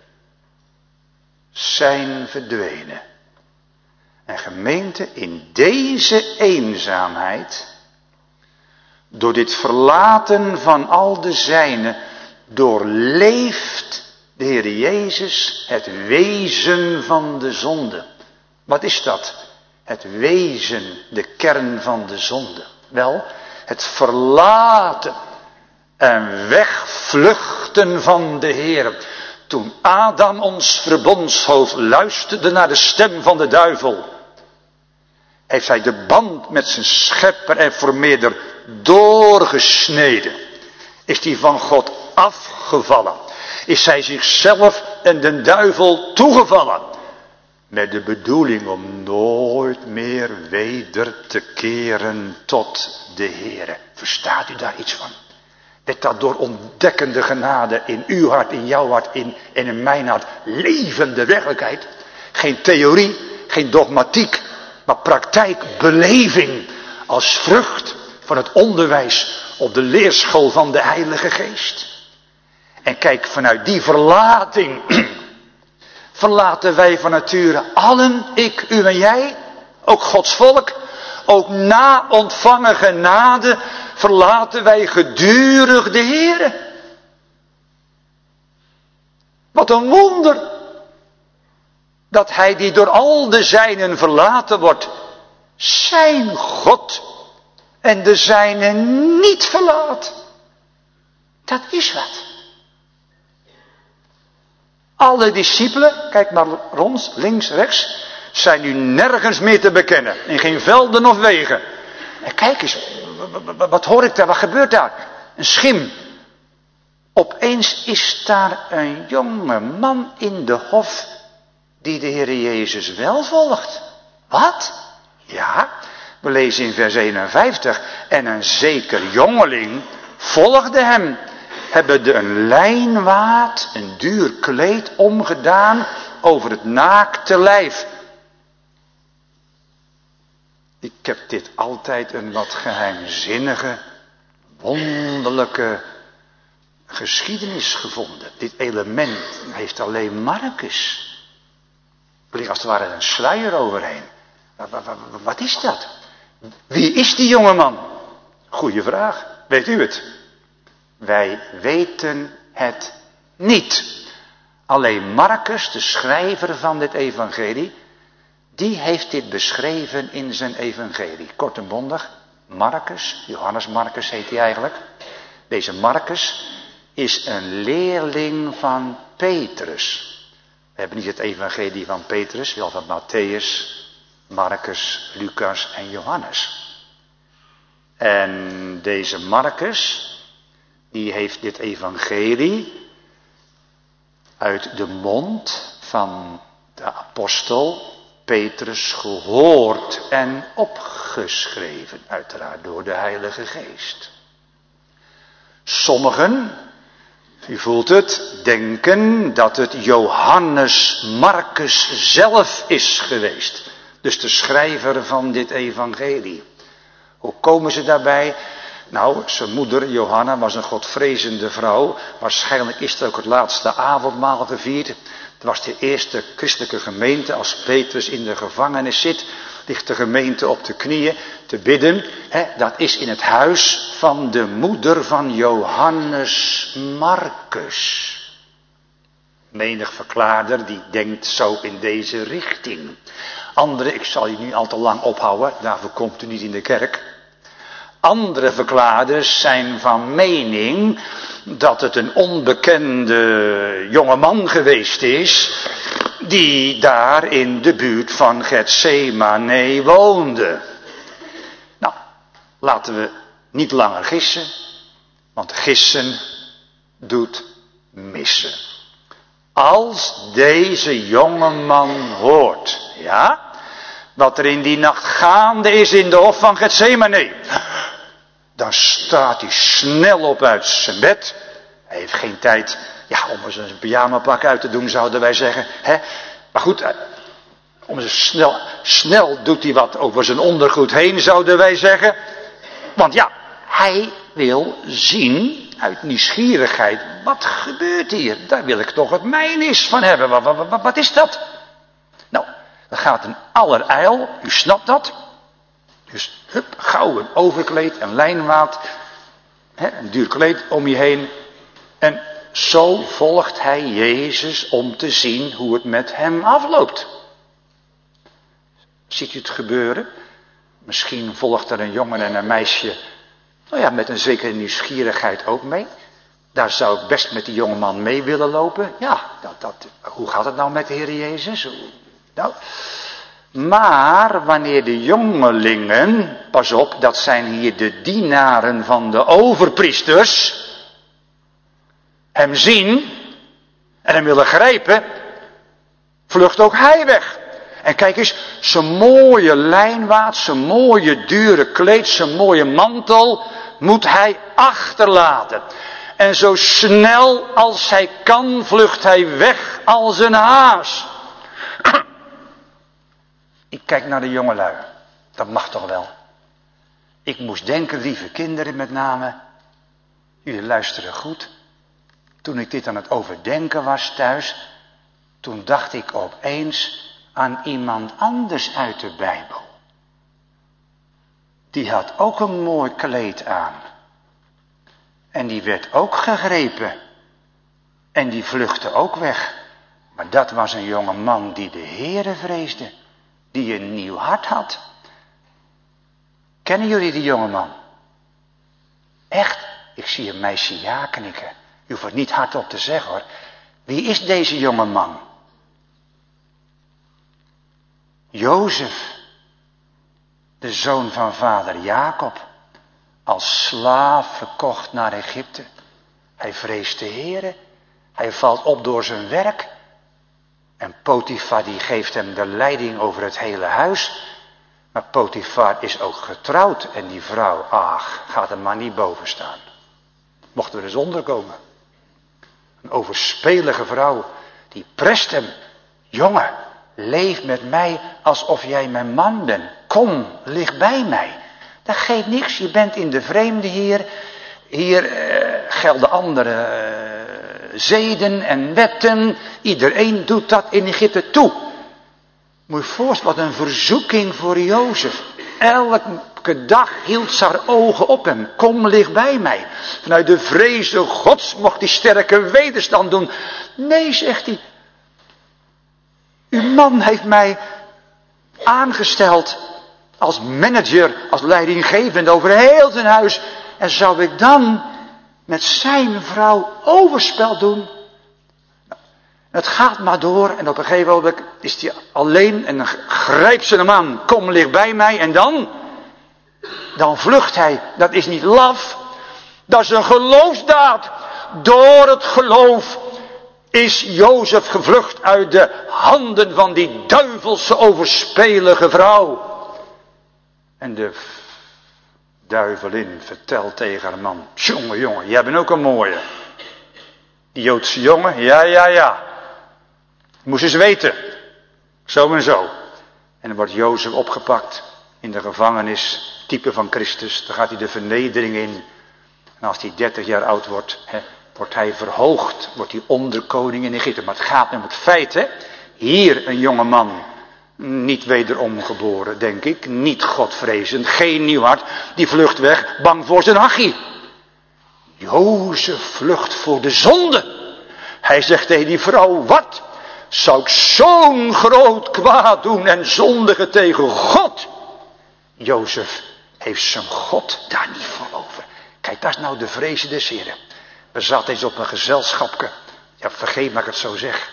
zijn verdwenen. En gemeente, in deze eenzaamheid, door dit verlaten van al de zijnen, doorleeft de Heer Jezus het wezen van de zonde. Wat is dat? Het wezen, de kern van de zonde. Wel, het verlaten en wegvluchten van de Heer. Toen Adam, ons verbondshoofd, luisterde naar de stem van de duivel, heeft hij de band met zijn schepper en vermeerder doorgesneden. Is die van God afgevallen. Is hij zichzelf en de duivel toegevallen. Met de bedoeling om nooit meer weder te keren tot de Heere. Verstaat u daar iets van? Dat dat door ontdekkende genade in uw hart, in jouw hart in, en in mijn hart levende werkelijkheid. Geen theorie, geen dogmatiek, maar praktijk, beleving als vrucht van het onderwijs op de leerschool van de Heilige Geest. En kijk, vanuit die verlating verlaten wij van nature allen, ik, u en jij, ook Gods volk, ook na ontvangen genade verlaten wij gedurig de Heere. Wat een wonder dat hij die door al de zijnen verlaten wordt, zijn God en de zijnen niet verlaat. Dat is wat. Alle discipelen, kijk maar rond, links, rechts, zijn nu nergens meer te bekennen. In geen velden of wegen. En kijk eens, wat hoor ik daar, wat gebeurt daar? Een schim. Opeens is daar een jonge man in de hof die de Heer Jezus wel volgt. Wat? Ja, we lezen in vers eenenvijftig. En een zeker jongeling volgde hem. Hebben de een lijnwaad, een duur kleed omgedaan over het naakte lijf. Ik heb dit altijd een wat geheimzinnige, wonderlijke geschiedenis gevonden. Dit element heeft alleen Marcus. Er ligt als het ware een sluier overheen. Wat, wat, wat, wat is dat? Wie is die jongeman? Goeie vraag. Weet u het? Wij weten het niet. Alleen Marcus, de schrijver van dit evangelie, die heeft dit beschreven in zijn evangelie. Kort en bondig, Marcus, Johannes Marcus heet hij eigenlijk. Deze Marcus is een leerling van Petrus. We hebben niet het evangelie van Petrus, wel van Matthäus, Marcus, Lucas en Johannes. En deze Marcus, die heeft dit evangelie uit de mond van de apostel Petrus gehoord en opgeschreven, uiteraard door de Heilige Geest. Sommigen, u voelt het, denken dat het Johannes Marcus zelf is geweest. Dus de schrijver van dit evangelie. Hoe komen ze daarbij? Nou, zijn moeder Johanna was een godvrezende vrouw. Waarschijnlijk is het ook het laatste avondmaal gevierd. Het was de eerste christelijke gemeente. Als Petrus in de gevangenis zit, ligt de gemeente op de knieën te bidden. He, dat is in het huis van de moeder van Johannes Marcus. Menig verklaarder die denkt zo in deze richting. Andere, ik zal je niet al te lang ophouden, daarvoor komt u niet in de kerk. Andere verklaarders zijn van mening dat het een onbekende jongeman geweest is, die daar in de buurt van Getsemane woonde. Nou, laten we niet langer gissen, want gissen doet missen. Als deze jongeman hoort, ja, wat er in die nacht gaande is in de hof van Getsemane, dan staat hij snel op uit zijn bed. Hij heeft geen tijd, ja, om eens een pyjamapak uit te doen, zouden wij zeggen. Hè? Maar goed, om eens snel, snel doet hij wat over zijn ondergoed heen, zouden wij zeggen. Want ja, hij wil zien, uit nieuwsgierigheid, wat gebeurt hier? Daar wil ik toch het mijn is van hebben. Wat, wat, wat, wat is dat? Nou, dat gaat een allerijl, u snapt dat. Dus hup, gauw een overkleed, een lijnwaad, hè, een duur kleed om je heen. En zo volgt hij Jezus om te zien hoe het met hem afloopt. Ziet u het gebeuren? Misschien volgt er een jongen en een meisje, nou ja, met een zekere nieuwsgierigheid ook mee. Daar zou ik best met die jongeman mee willen lopen. Ja, dat, dat, hoe gaat het nou met de Heer Jezus? Nou, maar wanneer de jongelingen, pas op, dat zijn hier de dienaren van de overpriesters, hem zien en hem willen grijpen, vlucht ook hij weg. En kijk eens, zijn mooie lijnwaad, zijn mooie dure kleed, zijn mooie mantel moet hij achterlaten. En zo snel als hij kan vlucht hij weg als een haas. Ik kijk naar de jongelui. Dat mag toch wel. Ik moest denken, lieve kinderen met name. Jullie luisteren goed. Toen ik dit aan het overdenken was thuis, toen dacht ik opeens aan iemand anders uit de Bijbel. Die had ook een mooi kleed aan. En die werd ook gegrepen. En die vluchtte ook weg. Maar dat was een jonge man die de Heere vreesde. Die een nieuw hart had. Kennen jullie die jongeman? Echt? Ik zie een meisje ja knikken. Je hoeft het niet hardop te zeggen hoor. Wie is deze jongeman? Jozef. De zoon van vader Jacob. Als slaaf verkocht naar Egypte. Hij vreest de Heere. Hij valt op door zijn werk. En Potifar die geeft hem de leiding over het hele huis. Maar Potifar is ook getrouwd. En die vrouw, ach, gaat er maar niet boven staan. Mochten we er eens onderkomen. Een overspelige vrouw. Die prest hem. Jongen, leef met mij alsof jij mijn man bent. kom, lig bij mij. Dat geeft niks, je bent in de vreemde hier. Hier uh, gelden andere uh, zeden en wetten. Iedereen doet dat in Egypte toe. Moet je voorstellen, wat een verzoeking voor Jozef. Elke dag hield ze haar ogen op hem. Kom, lig bij mij. Vanuit de vreze Gods mocht hij sterke wederstand doen. Nee, zegt hij. Uw man heeft mij aangesteld als manager, als leidinggevende over heel zijn huis. En zou ik dan met zijn vrouw overspel doen? Het gaat maar door en op een gegeven moment is hij alleen en dan grijpt ze hem aan. Kom, lig bij mij en dan? Dan vlucht hij. Dat is niet laf. Dat is een geloofsdaad. Door het geloof is Jozef gevlucht uit de handen van die duivelse overspelige vrouw. En de duivelin vertelt tegen haar man. Jongen, jongen, jij bent ook een mooie. Die Joodse jongen, ja, ja, ja. Moest eens weten. Zo en zo. En dan wordt Jozef opgepakt in de gevangenis. Type van Christus. Dan gaat hij de vernedering in. En als hij dertig jaar oud wordt, hè, wordt hij verhoogd. Wordt hij onderkoning in Egypte. Maar het gaat om het feit, hè. Hier een jonge man. Niet wederom geboren, denk ik. Niet godvrezend. Geen nieuw hart. Die vlucht weg. Bang voor zijn hachie. Jozef vlucht voor de zonde. Hij zegt tegen die vrouw, wat? Zou ik zo'n groot kwaad doen en zondigen tegen God? Jozef heeft zijn God daar niet voor over. Kijk, dat is nou de vreze des Heren. We zaten eens op een gezelschapje. Ja, vergeet maar ik het zo zeg.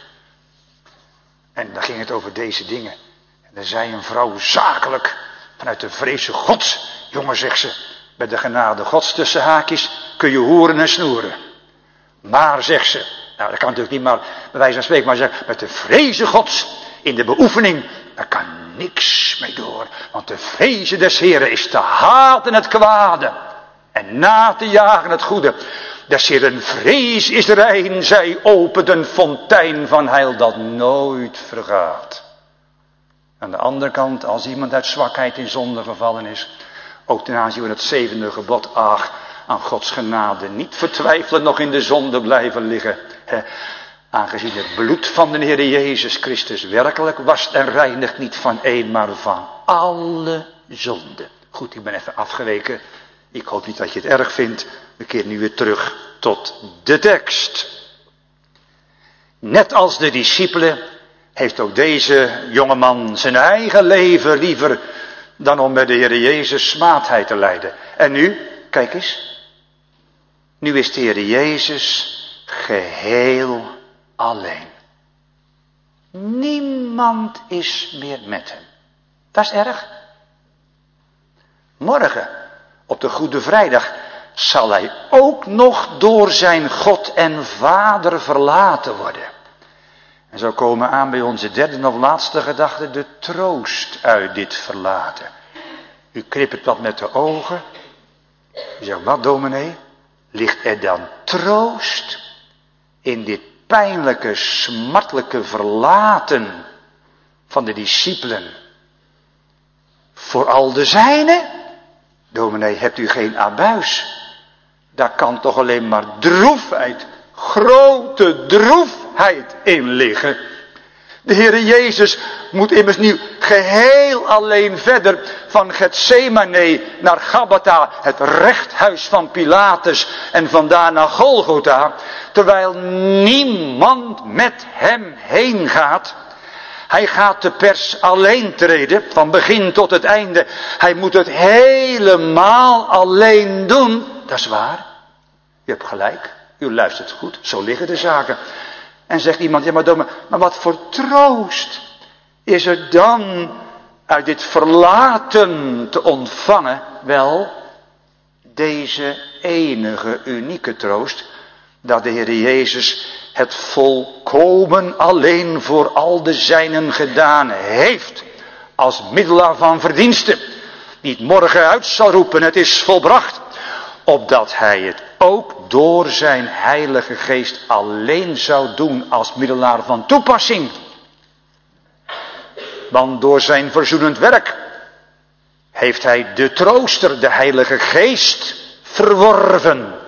En dan ging het over deze dingen. En dan zei een vrouw zakelijk, vanuit de vreze Gods. Jongen, zegt ze, met de genade Gods tussen haakjes kun je hoeren en snoeren. Maar, zegt ze, nou dat kan natuurlijk niet maar bij wijze van spreken, maar zeg, met de vreze Gods in de beoefening, daar kan niks mee door. Want de vreze des Heren is te haten het kwade en na te jagen het goede. Des Heren vrees is rein, zij opent een fontein van heil dat nooit vergaat. Aan de andere kant, als iemand uit zwakheid in zonde gevallen is, ook ten aanzien van het zevende gebod, ach, aan Gods genade, niet vertwijfelen, nog in de zonde blijven liggen. He, aangezien het bloed van de Heer Jezus Christus werkelijk wast en reinigt niet van één, maar van alle zonde. Goed, ik ben even afgeweken. Ik hoop niet dat je het erg vindt. We keren nu weer terug tot de tekst. Net als de discipelen heeft ook deze jongeman zijn eigen leven liever dan om bij de Heer Jezus smaadheid te lijden. En nu, kijk eens. Nu is de Heer Jezus geheel alleen. Niemand is meer met hem. Dat is erg. Morgen, op de Goede Vrijdag, zal hij ook nog door zijn God en Vader verlaten worden. En zo komen aan bij onze derde of laatste gedachte de troost uit dit verlaten. U knippert wat met de ogen. U zegt, wat dominee? Ligt er dan troost in dit pijnlijke, smartelijke verlaten van de discipelen voor al de zijnen? Dominee, hebt u geen abuis? Daar kan toch alleen maar droefheid, grote droefheid in liggen. De Heere Jezus moet immers nu geheel alleen verder van Getsemane naar Gabbatha, het rechthuis van Pilatus, en vandaar naar Golgotha, terwijl niemand met hem heen gaat. Hij gaat de pers alleen treden, van begin tot het einde. Hij moet het helemaal alleen doen. Dat is waar. U hebt gelijk. U luistert goed. Zo liggen de zaken. En zegt iemand, ja maar domme, maar wat voor troost is er dan uit dit verlaten te ontvangen? Wel, deze enige unieke troost, dat de Heer Jezus het volkomen alleen voor al de zijnen gedaan heeft, als middelaar van verdiensten, die het morgen uit zal roepen, het is volbracht, opdat hij het ook door zijn Heilige Geest alleen zou doen als middelaar van toepassing. Want door zijn verzoenend werk heeft hij de trooster, de Heilige Geest, verworven.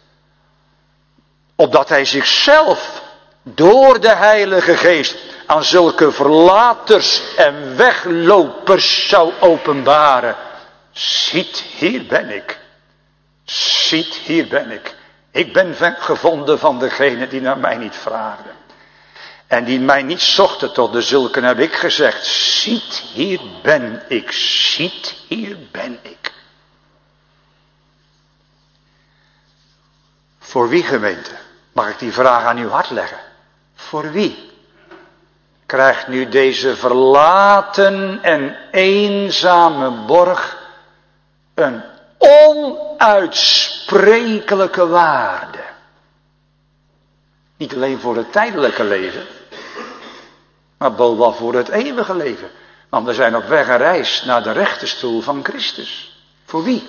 Opdat hij zichzelf door de Heilige Geest aan zulke verlaters en weglopers zou openbaren. Ziet, hier ben ik. Ziet, hier ben ik. Ik ben gevonden van degene die naar mij niet vraagden. En die mij niet zochten, tot de zulken heb ik gezegd. Ziet, hier ben ik. Ziet, hier ben ik. Voor wie, gemeente? Mag ik die vraag aan uw hart leggen? Voor wie krijgt nu deze verlaten en eenzame borg een onuitsprekelijke waarde? Niet alleen voor het tijdelijke leven, maar bovenal voor het eeuwige leven. Want we zijn op weg en reis naar de rechterstoel van Christus. Voor wie?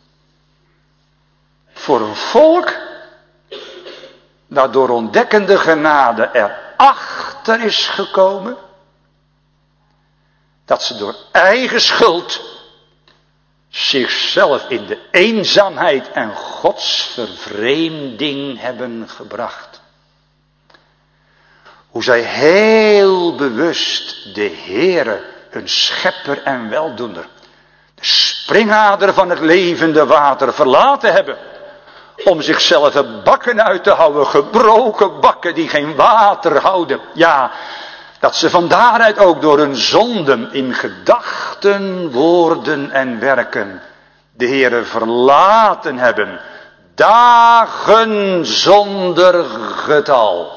Voor een volk dat door ontdekkende genade erachter is gekomen dat ze door eigen schuld zichzelf in de eenzaamheid en godsvervreemding hebben gebracht. Hoe zij heel bewust de Heere, hun schepper en weldoener, de springader van het levende water verlaten hebben, om zichzelf bakken uit te houden, gebroken bakken die geen water houden. Ja, dat ze van daaruit ook door hun zonden in gedachten, woorden en werken de Heere verlaten hebben, dagen zonder getal.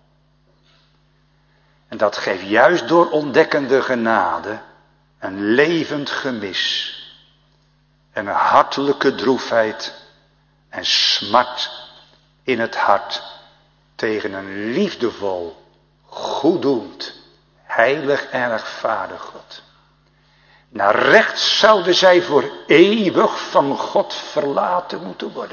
En dat geeft juist door ontdekkende genade een levend gemis en een hartelijke droefheid en smart in het hart tegen een liefdevol, goeddoend, heilig en rechtvaardig God. Naar rechts zouden zij voor eeuwig van God verlaten moeten worden.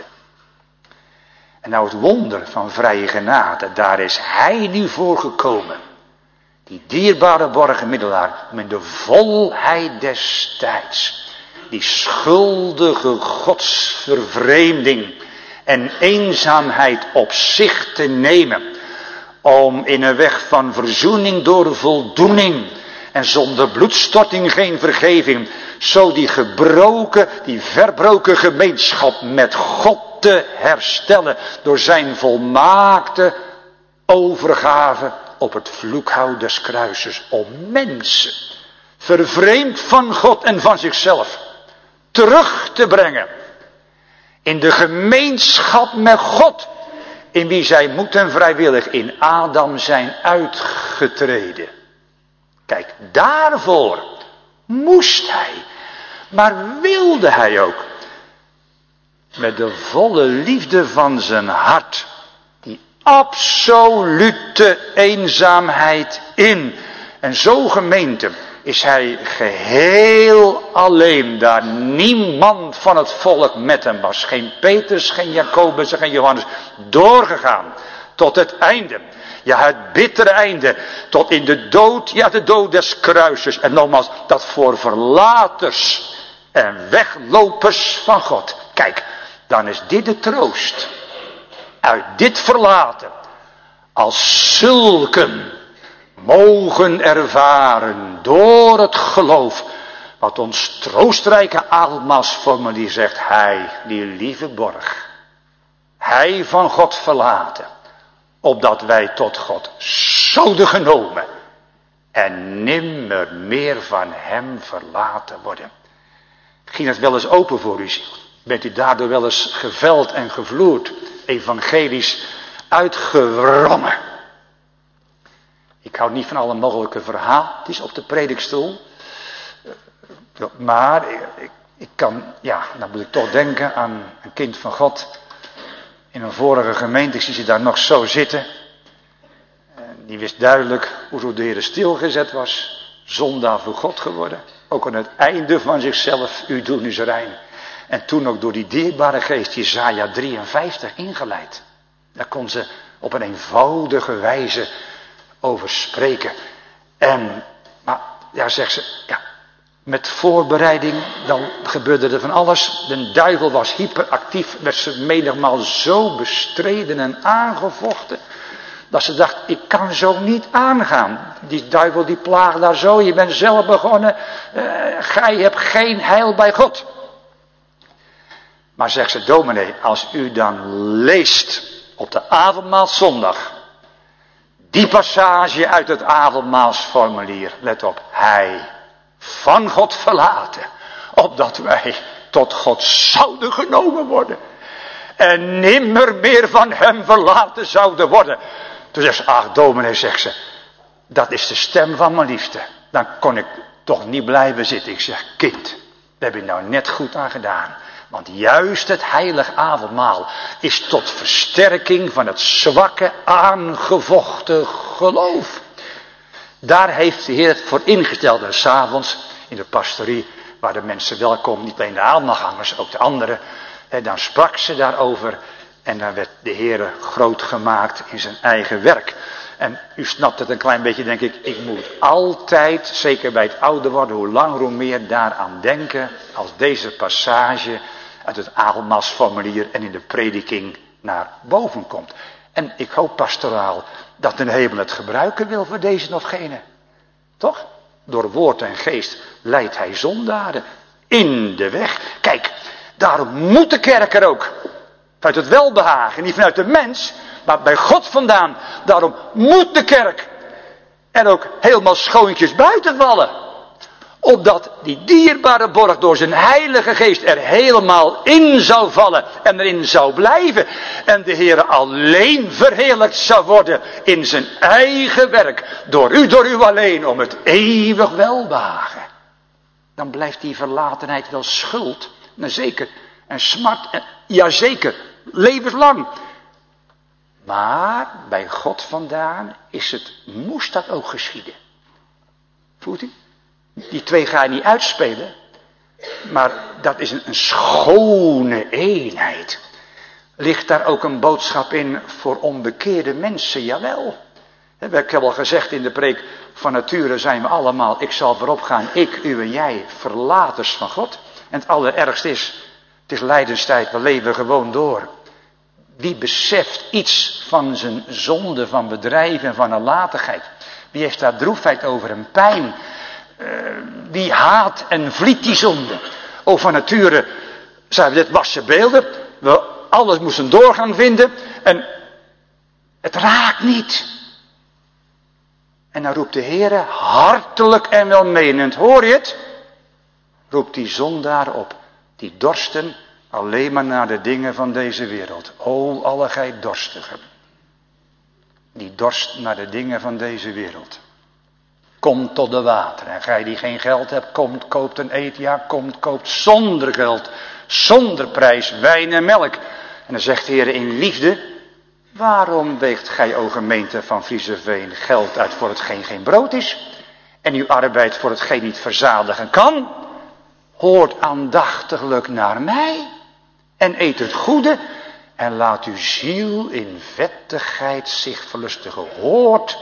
En nou het wonder van vrije genade, daar is Hij nu voor gekomen. Die dierbare borgenmiddelaar, om in de volheid des tijds die schuldige godsvervreemding en eenzaamheid op zich te nemen, om in een weg van verzoening door voldoening en zonder bloedstorting geen vergeving, zo die gebroken, die verbroken gemeenschap met God te herstellen door zijn volmaakte overgave op het vloekhout des kruises, om mensen, vervreemd van God en van zichzelf, terug te brengen in de gemeenschap met God, in wie zij moeten vrijwillig in Adam zijn uitgetreden. Kijk, daarvoor moest hij, maar wilde hij ook, met de volle liefde van zijn hart, die absolute eenzaamheid in. En zo, gemeente, is hij geheel alleen, daar niemand van het volk met hem was. Geen Petrus, geen Jacobus, geen Johannes, doorgegaan tot het einde. Ja, het bittere einde, tot in de dood, ja de dood des kruises. En nogmaals, dat voor verlaters en weglopers van God. Kijk, dan is dit de troost. Uit dit verlaten, als zulken mogen ervaren door het geloof, wat ons troostrijke avondmaalsformulier zegt, hij, die lieve borg, hij van God verlaten, opdat wij tot God zouden genomen en nimmer meer van hem verlaten worden. Ging het wel eens open voor u ziel? Bent u daardoor wel eens geveld en gevloerd, evangelisch uitgewrongen? Ik hou niet van alle mogelijke verhaaltjes op de predikstoel. Maar ik, ik kan, ja, dan moet ik toch denken aan een kind van God. In een vorige gemeente, ik zie ze daar nog zo zitten. Die wist duidelijk hoe zo de Heer stilgezet was. Zondaar voor God geworden. Ook aan het einde van zichzelf, uw doen is rein. En toen ook door die dierbare geest, Jesaja drieënvijftig, ingeleid. Daar kon ze op een eenvoudige wijze over spreken. En, maar, ja, zegt ze, ja, met voorbereiding, dan gebeurde er van alles. De duivel was hyperactief, werd ze menigmaal zo bestreden en aangevochten, dat ze dacht, ik kan zo niet aangaan. Die duivel die plaagt daar zo, je bent zelf begonnen, uh, gij hebt geen heil bij God. Maar zegt ze, dominee, als u dan leest op de avondmaalszondag, die passage uit het avondmaalsformulier, let op, hij van God verlaten, opdat wij tot God zouden genomen worden en nimmer meer van hem verlaten zouden worden. Toen zegt ze, ach dominee, zegt ze, dat is de stem van mijn liefde. Dan kon ik toch niet blijven zitten. Ik zeg, kind, daar heb je nou net goed aan gedaan. Want juist het heilig avondmaal is tot versterking van het zwakke, aangevochten geloof. Daar heeft de Heer het voor ingesteld. En 's avonds in de pastorie, waar de mensen welkom, niet alleen de avondmaalgangers, ook de anderen. En dan sprak ze daarover en dan werd de Heer groot gemaakt in zijn eigen werk. En u snapt het een klein beetje, denk ik. Ik moet altijd, zeker bij het ouder worden, hoe langer hoe meer daaraan denken, als deze passage uit het avondmaalsformulier en in de prediking naar boven komt. En ik hoop pastoraal dat de hemel het gebruiken wil voor deze of gene. Toch? Door woord en geest leidt hij zondaren in de weg. Kijk, daarom moet de kerk er ook. Vanuit het welbehagen, niet vanuit de mens, maar bij God vandaan. Daarom moet de kerk er ook helemaal schoontjes buiten vallen. Opdat die dierbare borg door zijn heilige geest er helemaal in zou vallen en erin zou blijven. En de Heer alleen verheerlijkt zou worden in zijn eigen werk. Door u, door u alleen, om het eeuwig welbehagen. Dan blijft die verlatenheid wel schuld. Nou zeker. En smart. En, ja zeker. Levenslang. Maar bij God vandaan is het, moest dat ook geschieden. Voelt u? Die twee ga je niet uitspelen. Maar dat is een, een schone eenheid. Ligt daar ook een boodschap in voor onbekeerde mensen? Jawel. We hebben al gezegd in de preek, van nature zijn we allemaal, ik zal voorop gaan, ik, u en jij, verlaters van God. En het allerergste is, het is lijdenstijd, we leven gewoon door. Wie beseft iets van zijn zonde, van bedrijf en van nalatigheid? Wie heeft daar droefheid over en pijn? Uh, wie haat en vliet die zonde? O, van nature zijn we dit wassen beelden. We alles moesten doorgang vinden. En het raakt niet. En dan roept de Heer hartelijk en welmenend. Hoor je het? Roept die zondaar op. Die dorsten alleen maar naar de dingen van deze wereld. O, alle gij dorstigen. Die dorst naar de dingen van deze wereld. Komt tot de water. En gij die geen geld hebt, komt, koopt en eet. Ja, komt, koopt zonder geld. Zonder prijs, wijn en melk. En dan zegt de Heer in liefde. Waarom weegt gij, o gemeente van Friezenveen, geld uit voor hetgeen geen brood is? En uw arbeid voor hetgeen niet verzadigen kan? Hoort aandachtiglijk naar mij. En eet het goede. En laat uw ziel in vettigheid zich verlustigen. Hoort.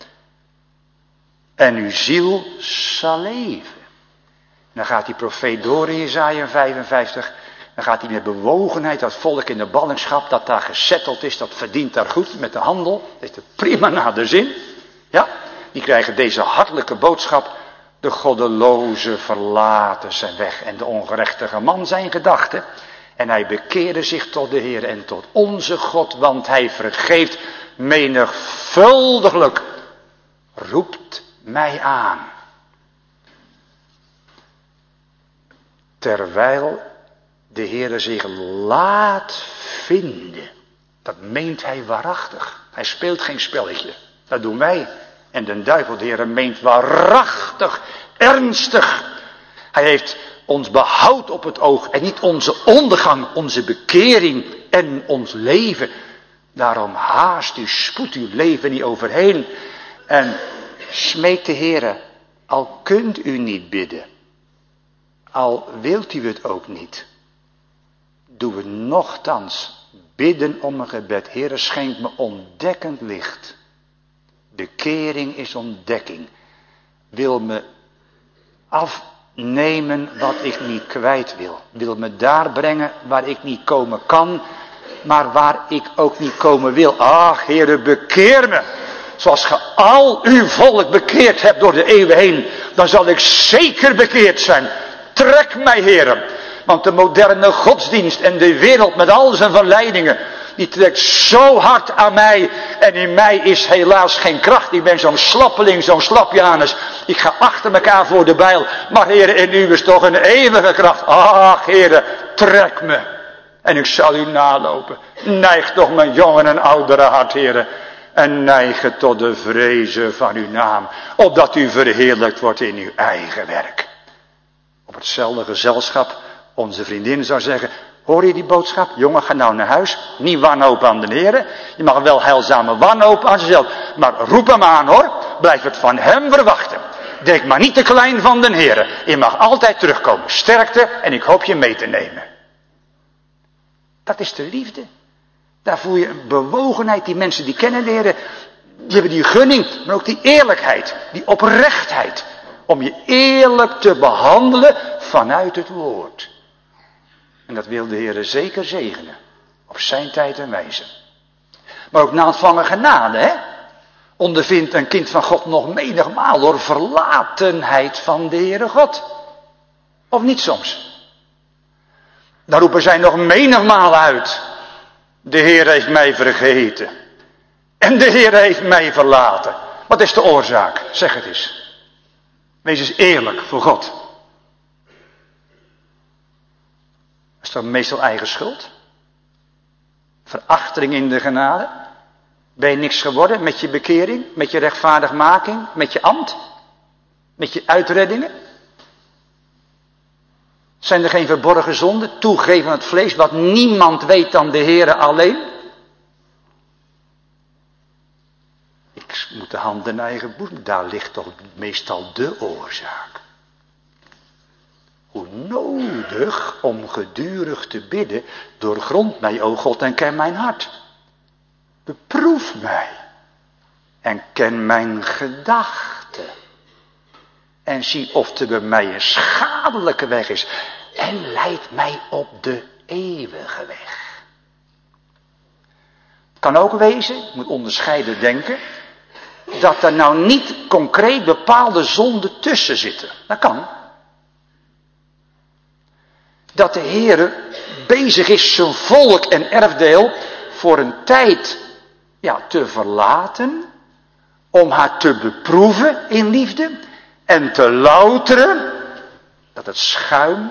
En uw ziel zal leven. Dan gaat die profeet door in Jesaja vijfenvijftig. Dan gaat hij met bewogenheid dat volk in de ballingschap dat daar gesetteld is. Dat verdient daar goed met de handel. Dat is er prima naar de zin. Ja, die krijgen deze hartelijke boodschap. De goddeloze verlaten zijn weg. En de ongerechtige man zijn gedachten. En hij bekeerde zich tot de Heer en tot onze God. Want hij vergeeft menigvuldiglijk. Roept mij aan. Terwijl de Heere zich laat vinden. Dat meent hij waarachtig. Hij speelt geen spelletje. Dat doen wij. En de duivel, de Heere, meent waarachtig, ernstig. Hij heeft ons behoud op het oog. En niet onze ondergang, onze bekering en ons leven. Daarom haast u, spoed uw leven niet overheen. En smeekt de Heere, al kunt u niet bidden. Al wilt u het ook niet. Doe het nochtans. Bidden om een gebed. Heere, schenk me ontdekkend licht. Bekering is ontdekking. Wil me nemen wat ik niet kwijt wil. Wil me daar brengen waar ik niet komen kan, maar waar ik ook niet komen wil. Ach, Heere, bekeer me. Zoals ge al uw volk bekeerd hebt door de eeuwen heen, dan zal ik zeker bekeerd zijn. Trek mij, Heere. Want de moderne godsdienst en de wereld met al zijn verleidingen, die trekt zo hard aan mij. En in mij is helaas geen kracht. Ik ben zo'n slappeling, zo'n slapjanus. Ik ga achter elkaar voor de bijl. Maar Heere, in u is toch een eeuwige kracht. Ach, Heere, trek me. En ik zal u nalopen. Neig toch mijn jongen en oudere hart, Heere. En neig het tot de vrezen van uw naam. Opdat u verheerlijkt wordt in uw eigen werk. Op hetzelfde gezelschap, onze vriendin zou zeggen, hoor je die boodschap? Jongen, ga nou naar huis. Niet wanhoop aan de Heere. Je mag wel heilzame wanhoop aan zichzelf. Maar roep hem aan, hoor. Blijf het van hem verwachten. Denk maar niet te klein van de Heere. Je mag altijd terugkomen. Sterkte en ik hoop je mee te nemen. Dat is de liefde. Daar voel je een bewogenheid. Die mensen die kennen de Heere, die hebben die gunning, maar ook die eerlijkheid, die oprechtheid. Om je eerlijk te behandelen vanuit het woord. En dat wil de Heere zeker zegenen. Op zijn tijd en wijze. Maar ook na ontvangen genade, hè. Ondervindt een kind van God nog menigmaal door verlatenheid van de Heere God. Of niet soms? Dan roepen zij nog menigmaal uit. De Heer heeft mij vergeten. En de Heer heeft mij verlaten. Wat is de oorzaak? Zeg het eens. Wees eens eerlijk voor God. Dat is toch meestal eigen schuld? Verachting in de genade? Ben je niks geworden met je bekering? Met je rechtvaardigmaking? Met je ambt? Met je uitreddingen? Zijn er geen verborgen zonden? Toegeven aan het vlees, wat niemand weet dan de Heere alleen? Ik moet de hand in eigen boezem. Daar ligt toch meestal de oorzaak. Hoe nodig om gedurig te bidden. Doorgrond mij, o God, en ken mijn hart. Beproef mij. En ken mijn gedachten. En zie of er bij mij een schadelijke weg is. En leid mij op de eeuwige weg. Het kan ook wezen, ik moet onderscheiden denken, dat er nou niet concreet bepaalde zonden tussen zitten. Dat kan. Dat de Heere bezig is zijn volk en erfdeel voor een tijd ja, te verlaten. Om haar te beproeven in liefde. En te louteren. Dat het schuim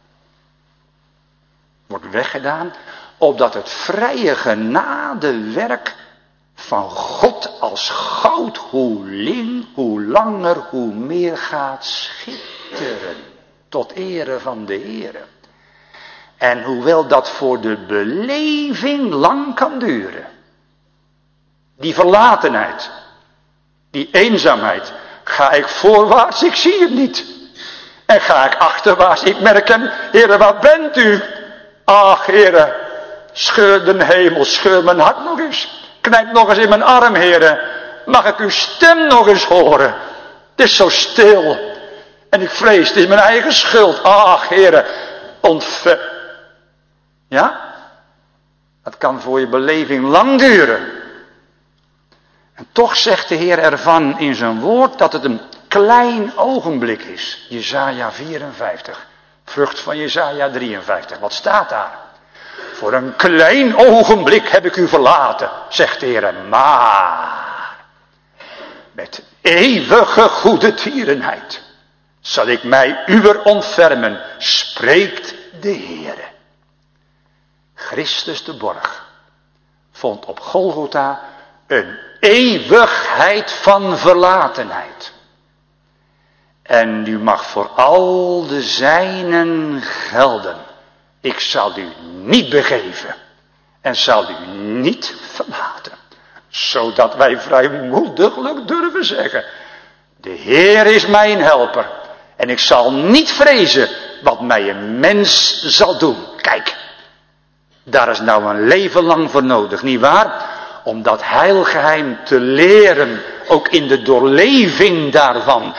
wordt weggedaan. Opdat het vrije genadewerk van God als goud, hoe ling, hoe langer, hoe meer gaat schitteren. Tot ere van de Heere. En hoewel dat voor de beleving lang kan duren. Die verlatenheid. Die eenzaamheid. Ga ik voorwaarts, ik zie het niet. En ga ik achterwaarts, ik merk hem. Heere, waar bent u? Ach, Heere, scheur de hemel, scheur mijn hart nog eens. Knijp nog eens in mijn arm, Heere. Mag ik uw stem nog eens horen? Het is zo stil. En ik vrees, het is mijn eigen schuld. Ach, Heere, ontfer... Ja? Dat kan voor je beleving lang duren. En toch zegt de Heer ervan in zijn woord dat het een klein ogenblik is. Jesaja vierenvijftig. Vrucht van Jesaja drieënvijftig. Wat staat daar? Voor een klein ogenblik heb ik u verlaten, zegt de Heer. Maar met eeuwige goede tierenheid zal ik mij uwer ontfermen, spreekt de Heer. Christus de borg vond op Golgotha een eeuwigheid van verlatenheid. En u mag voor al de zijnen gelden. Ik zal u niet begeven en zal u niet verlaten. Zodat wij vrijmoediglijk durven zeggen, de Heer is mijn helper. En ik zal niet vrezen wat mij een mens zal doen. Kijk, daar is nou een leven lang voor nodig, nietwaar? Om dat heilgeheim te leren, ook in de doorleving daarvan.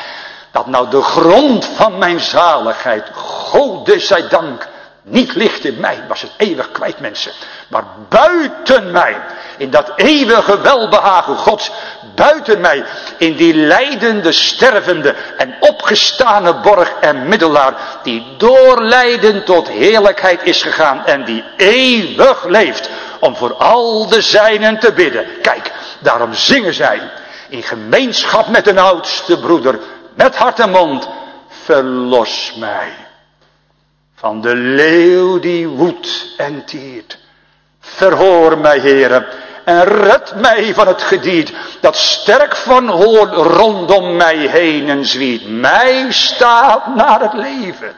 Dat nou de grond van mijn zaligheid, Gode zij dank, niet ligt in mij, was het eeuwig kwijt mensen, maar buiten mij, in dat eeuwige welbehagen Gods, buiten mij, in die lijdende, stervende en opgestane borg en middelaar, die door lijden tot heerlijkheid is gegaan en die eeuwig leeft, om voor al de zijnen te bidden. Kijk, daarom zingen zij, in gemeenschap met een oudste broeder, met hart en mond, verlos mij van de leeuw die woedt en tiert. Verhoor mij, Heere, en red mij van het gediert, dat sterk van hoorn rondom mij heen en zwiert. Mij staat naar het leven.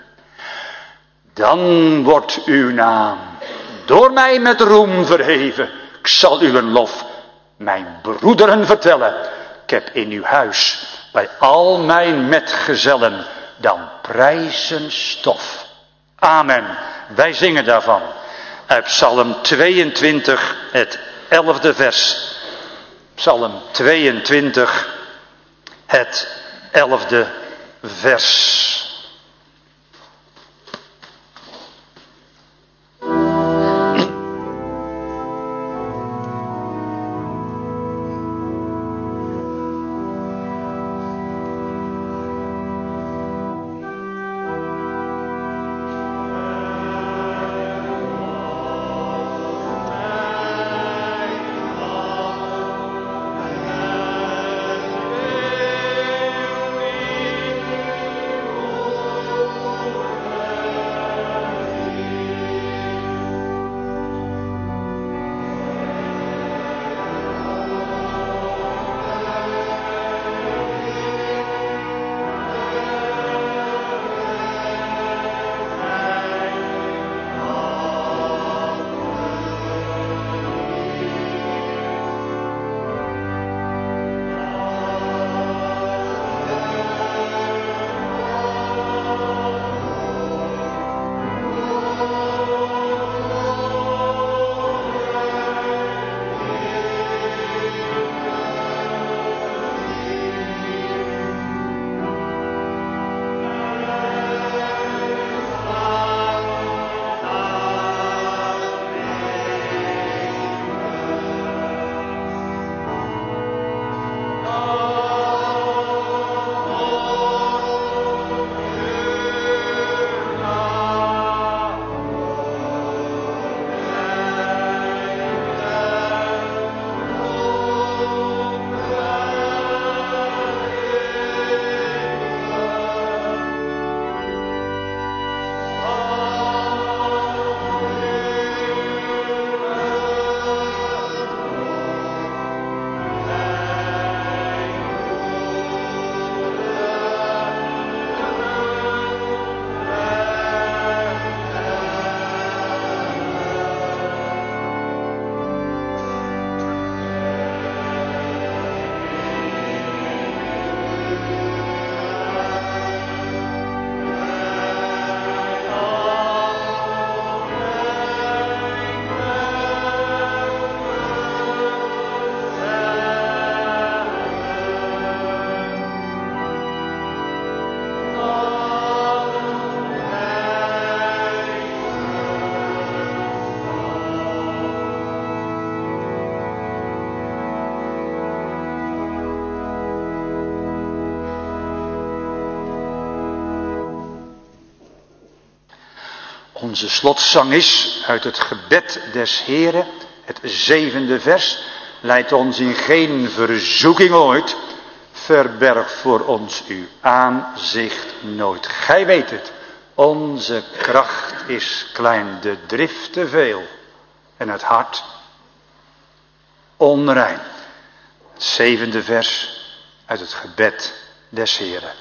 Dan wordt uw naam door mij met roem verheven. Ik zal uw lof mijn broederen vertellen. Ik heb in uw huis bij al mijn metgezellen dan prijzen stof. Amen. Wij zingen daarvan uit Psalm tweeëntwintig, het elfde vers. Psalm tweeëntwintig, het elfde vers. Onze slotzang is uit het gebed des Heren, het zevende vers, leidt ons in geen verzoeking ooit, verberg voor ons uw aanzicht nooit. Gij weet het, onze kracht is klein, de drift te veel en het hart onrein. Het zevende vers uit het gebed des Heren.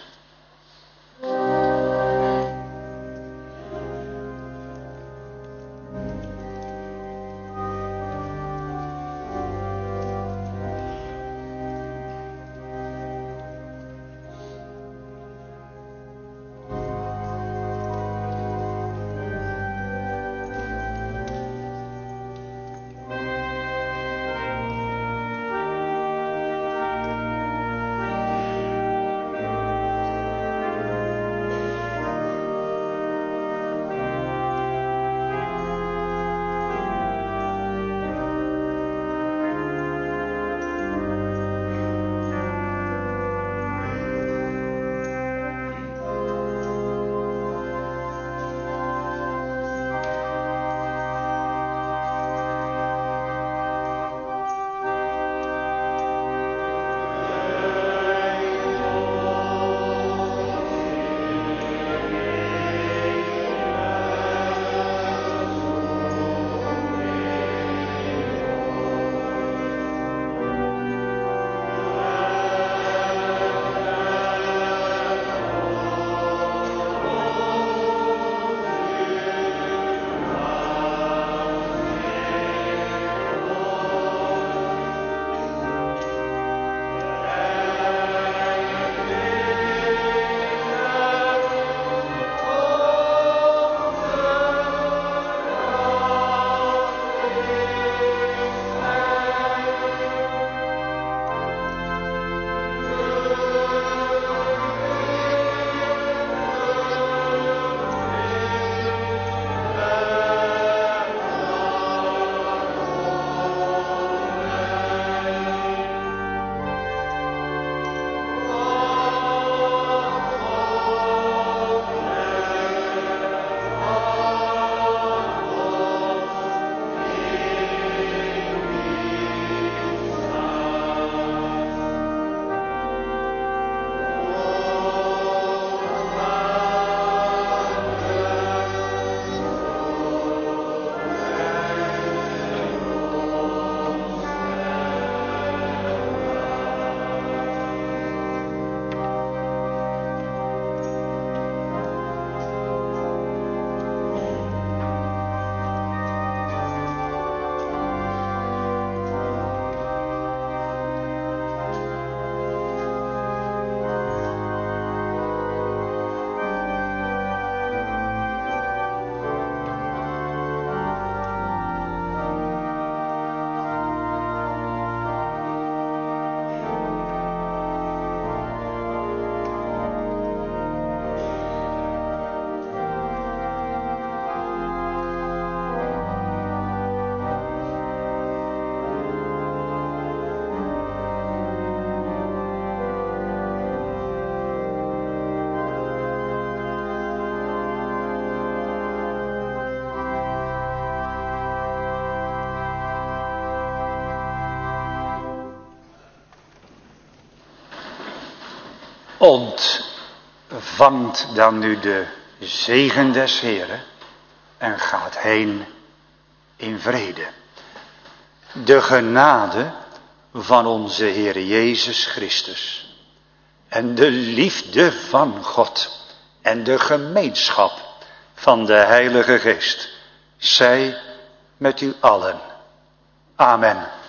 ontvangt dan nu de zegen des Heren en gaat heen in vrede. De genade van onze Heer Jezus Christus en de liefde van God en de gemeenschap van de Heilige Geest zij met u allen. Amen.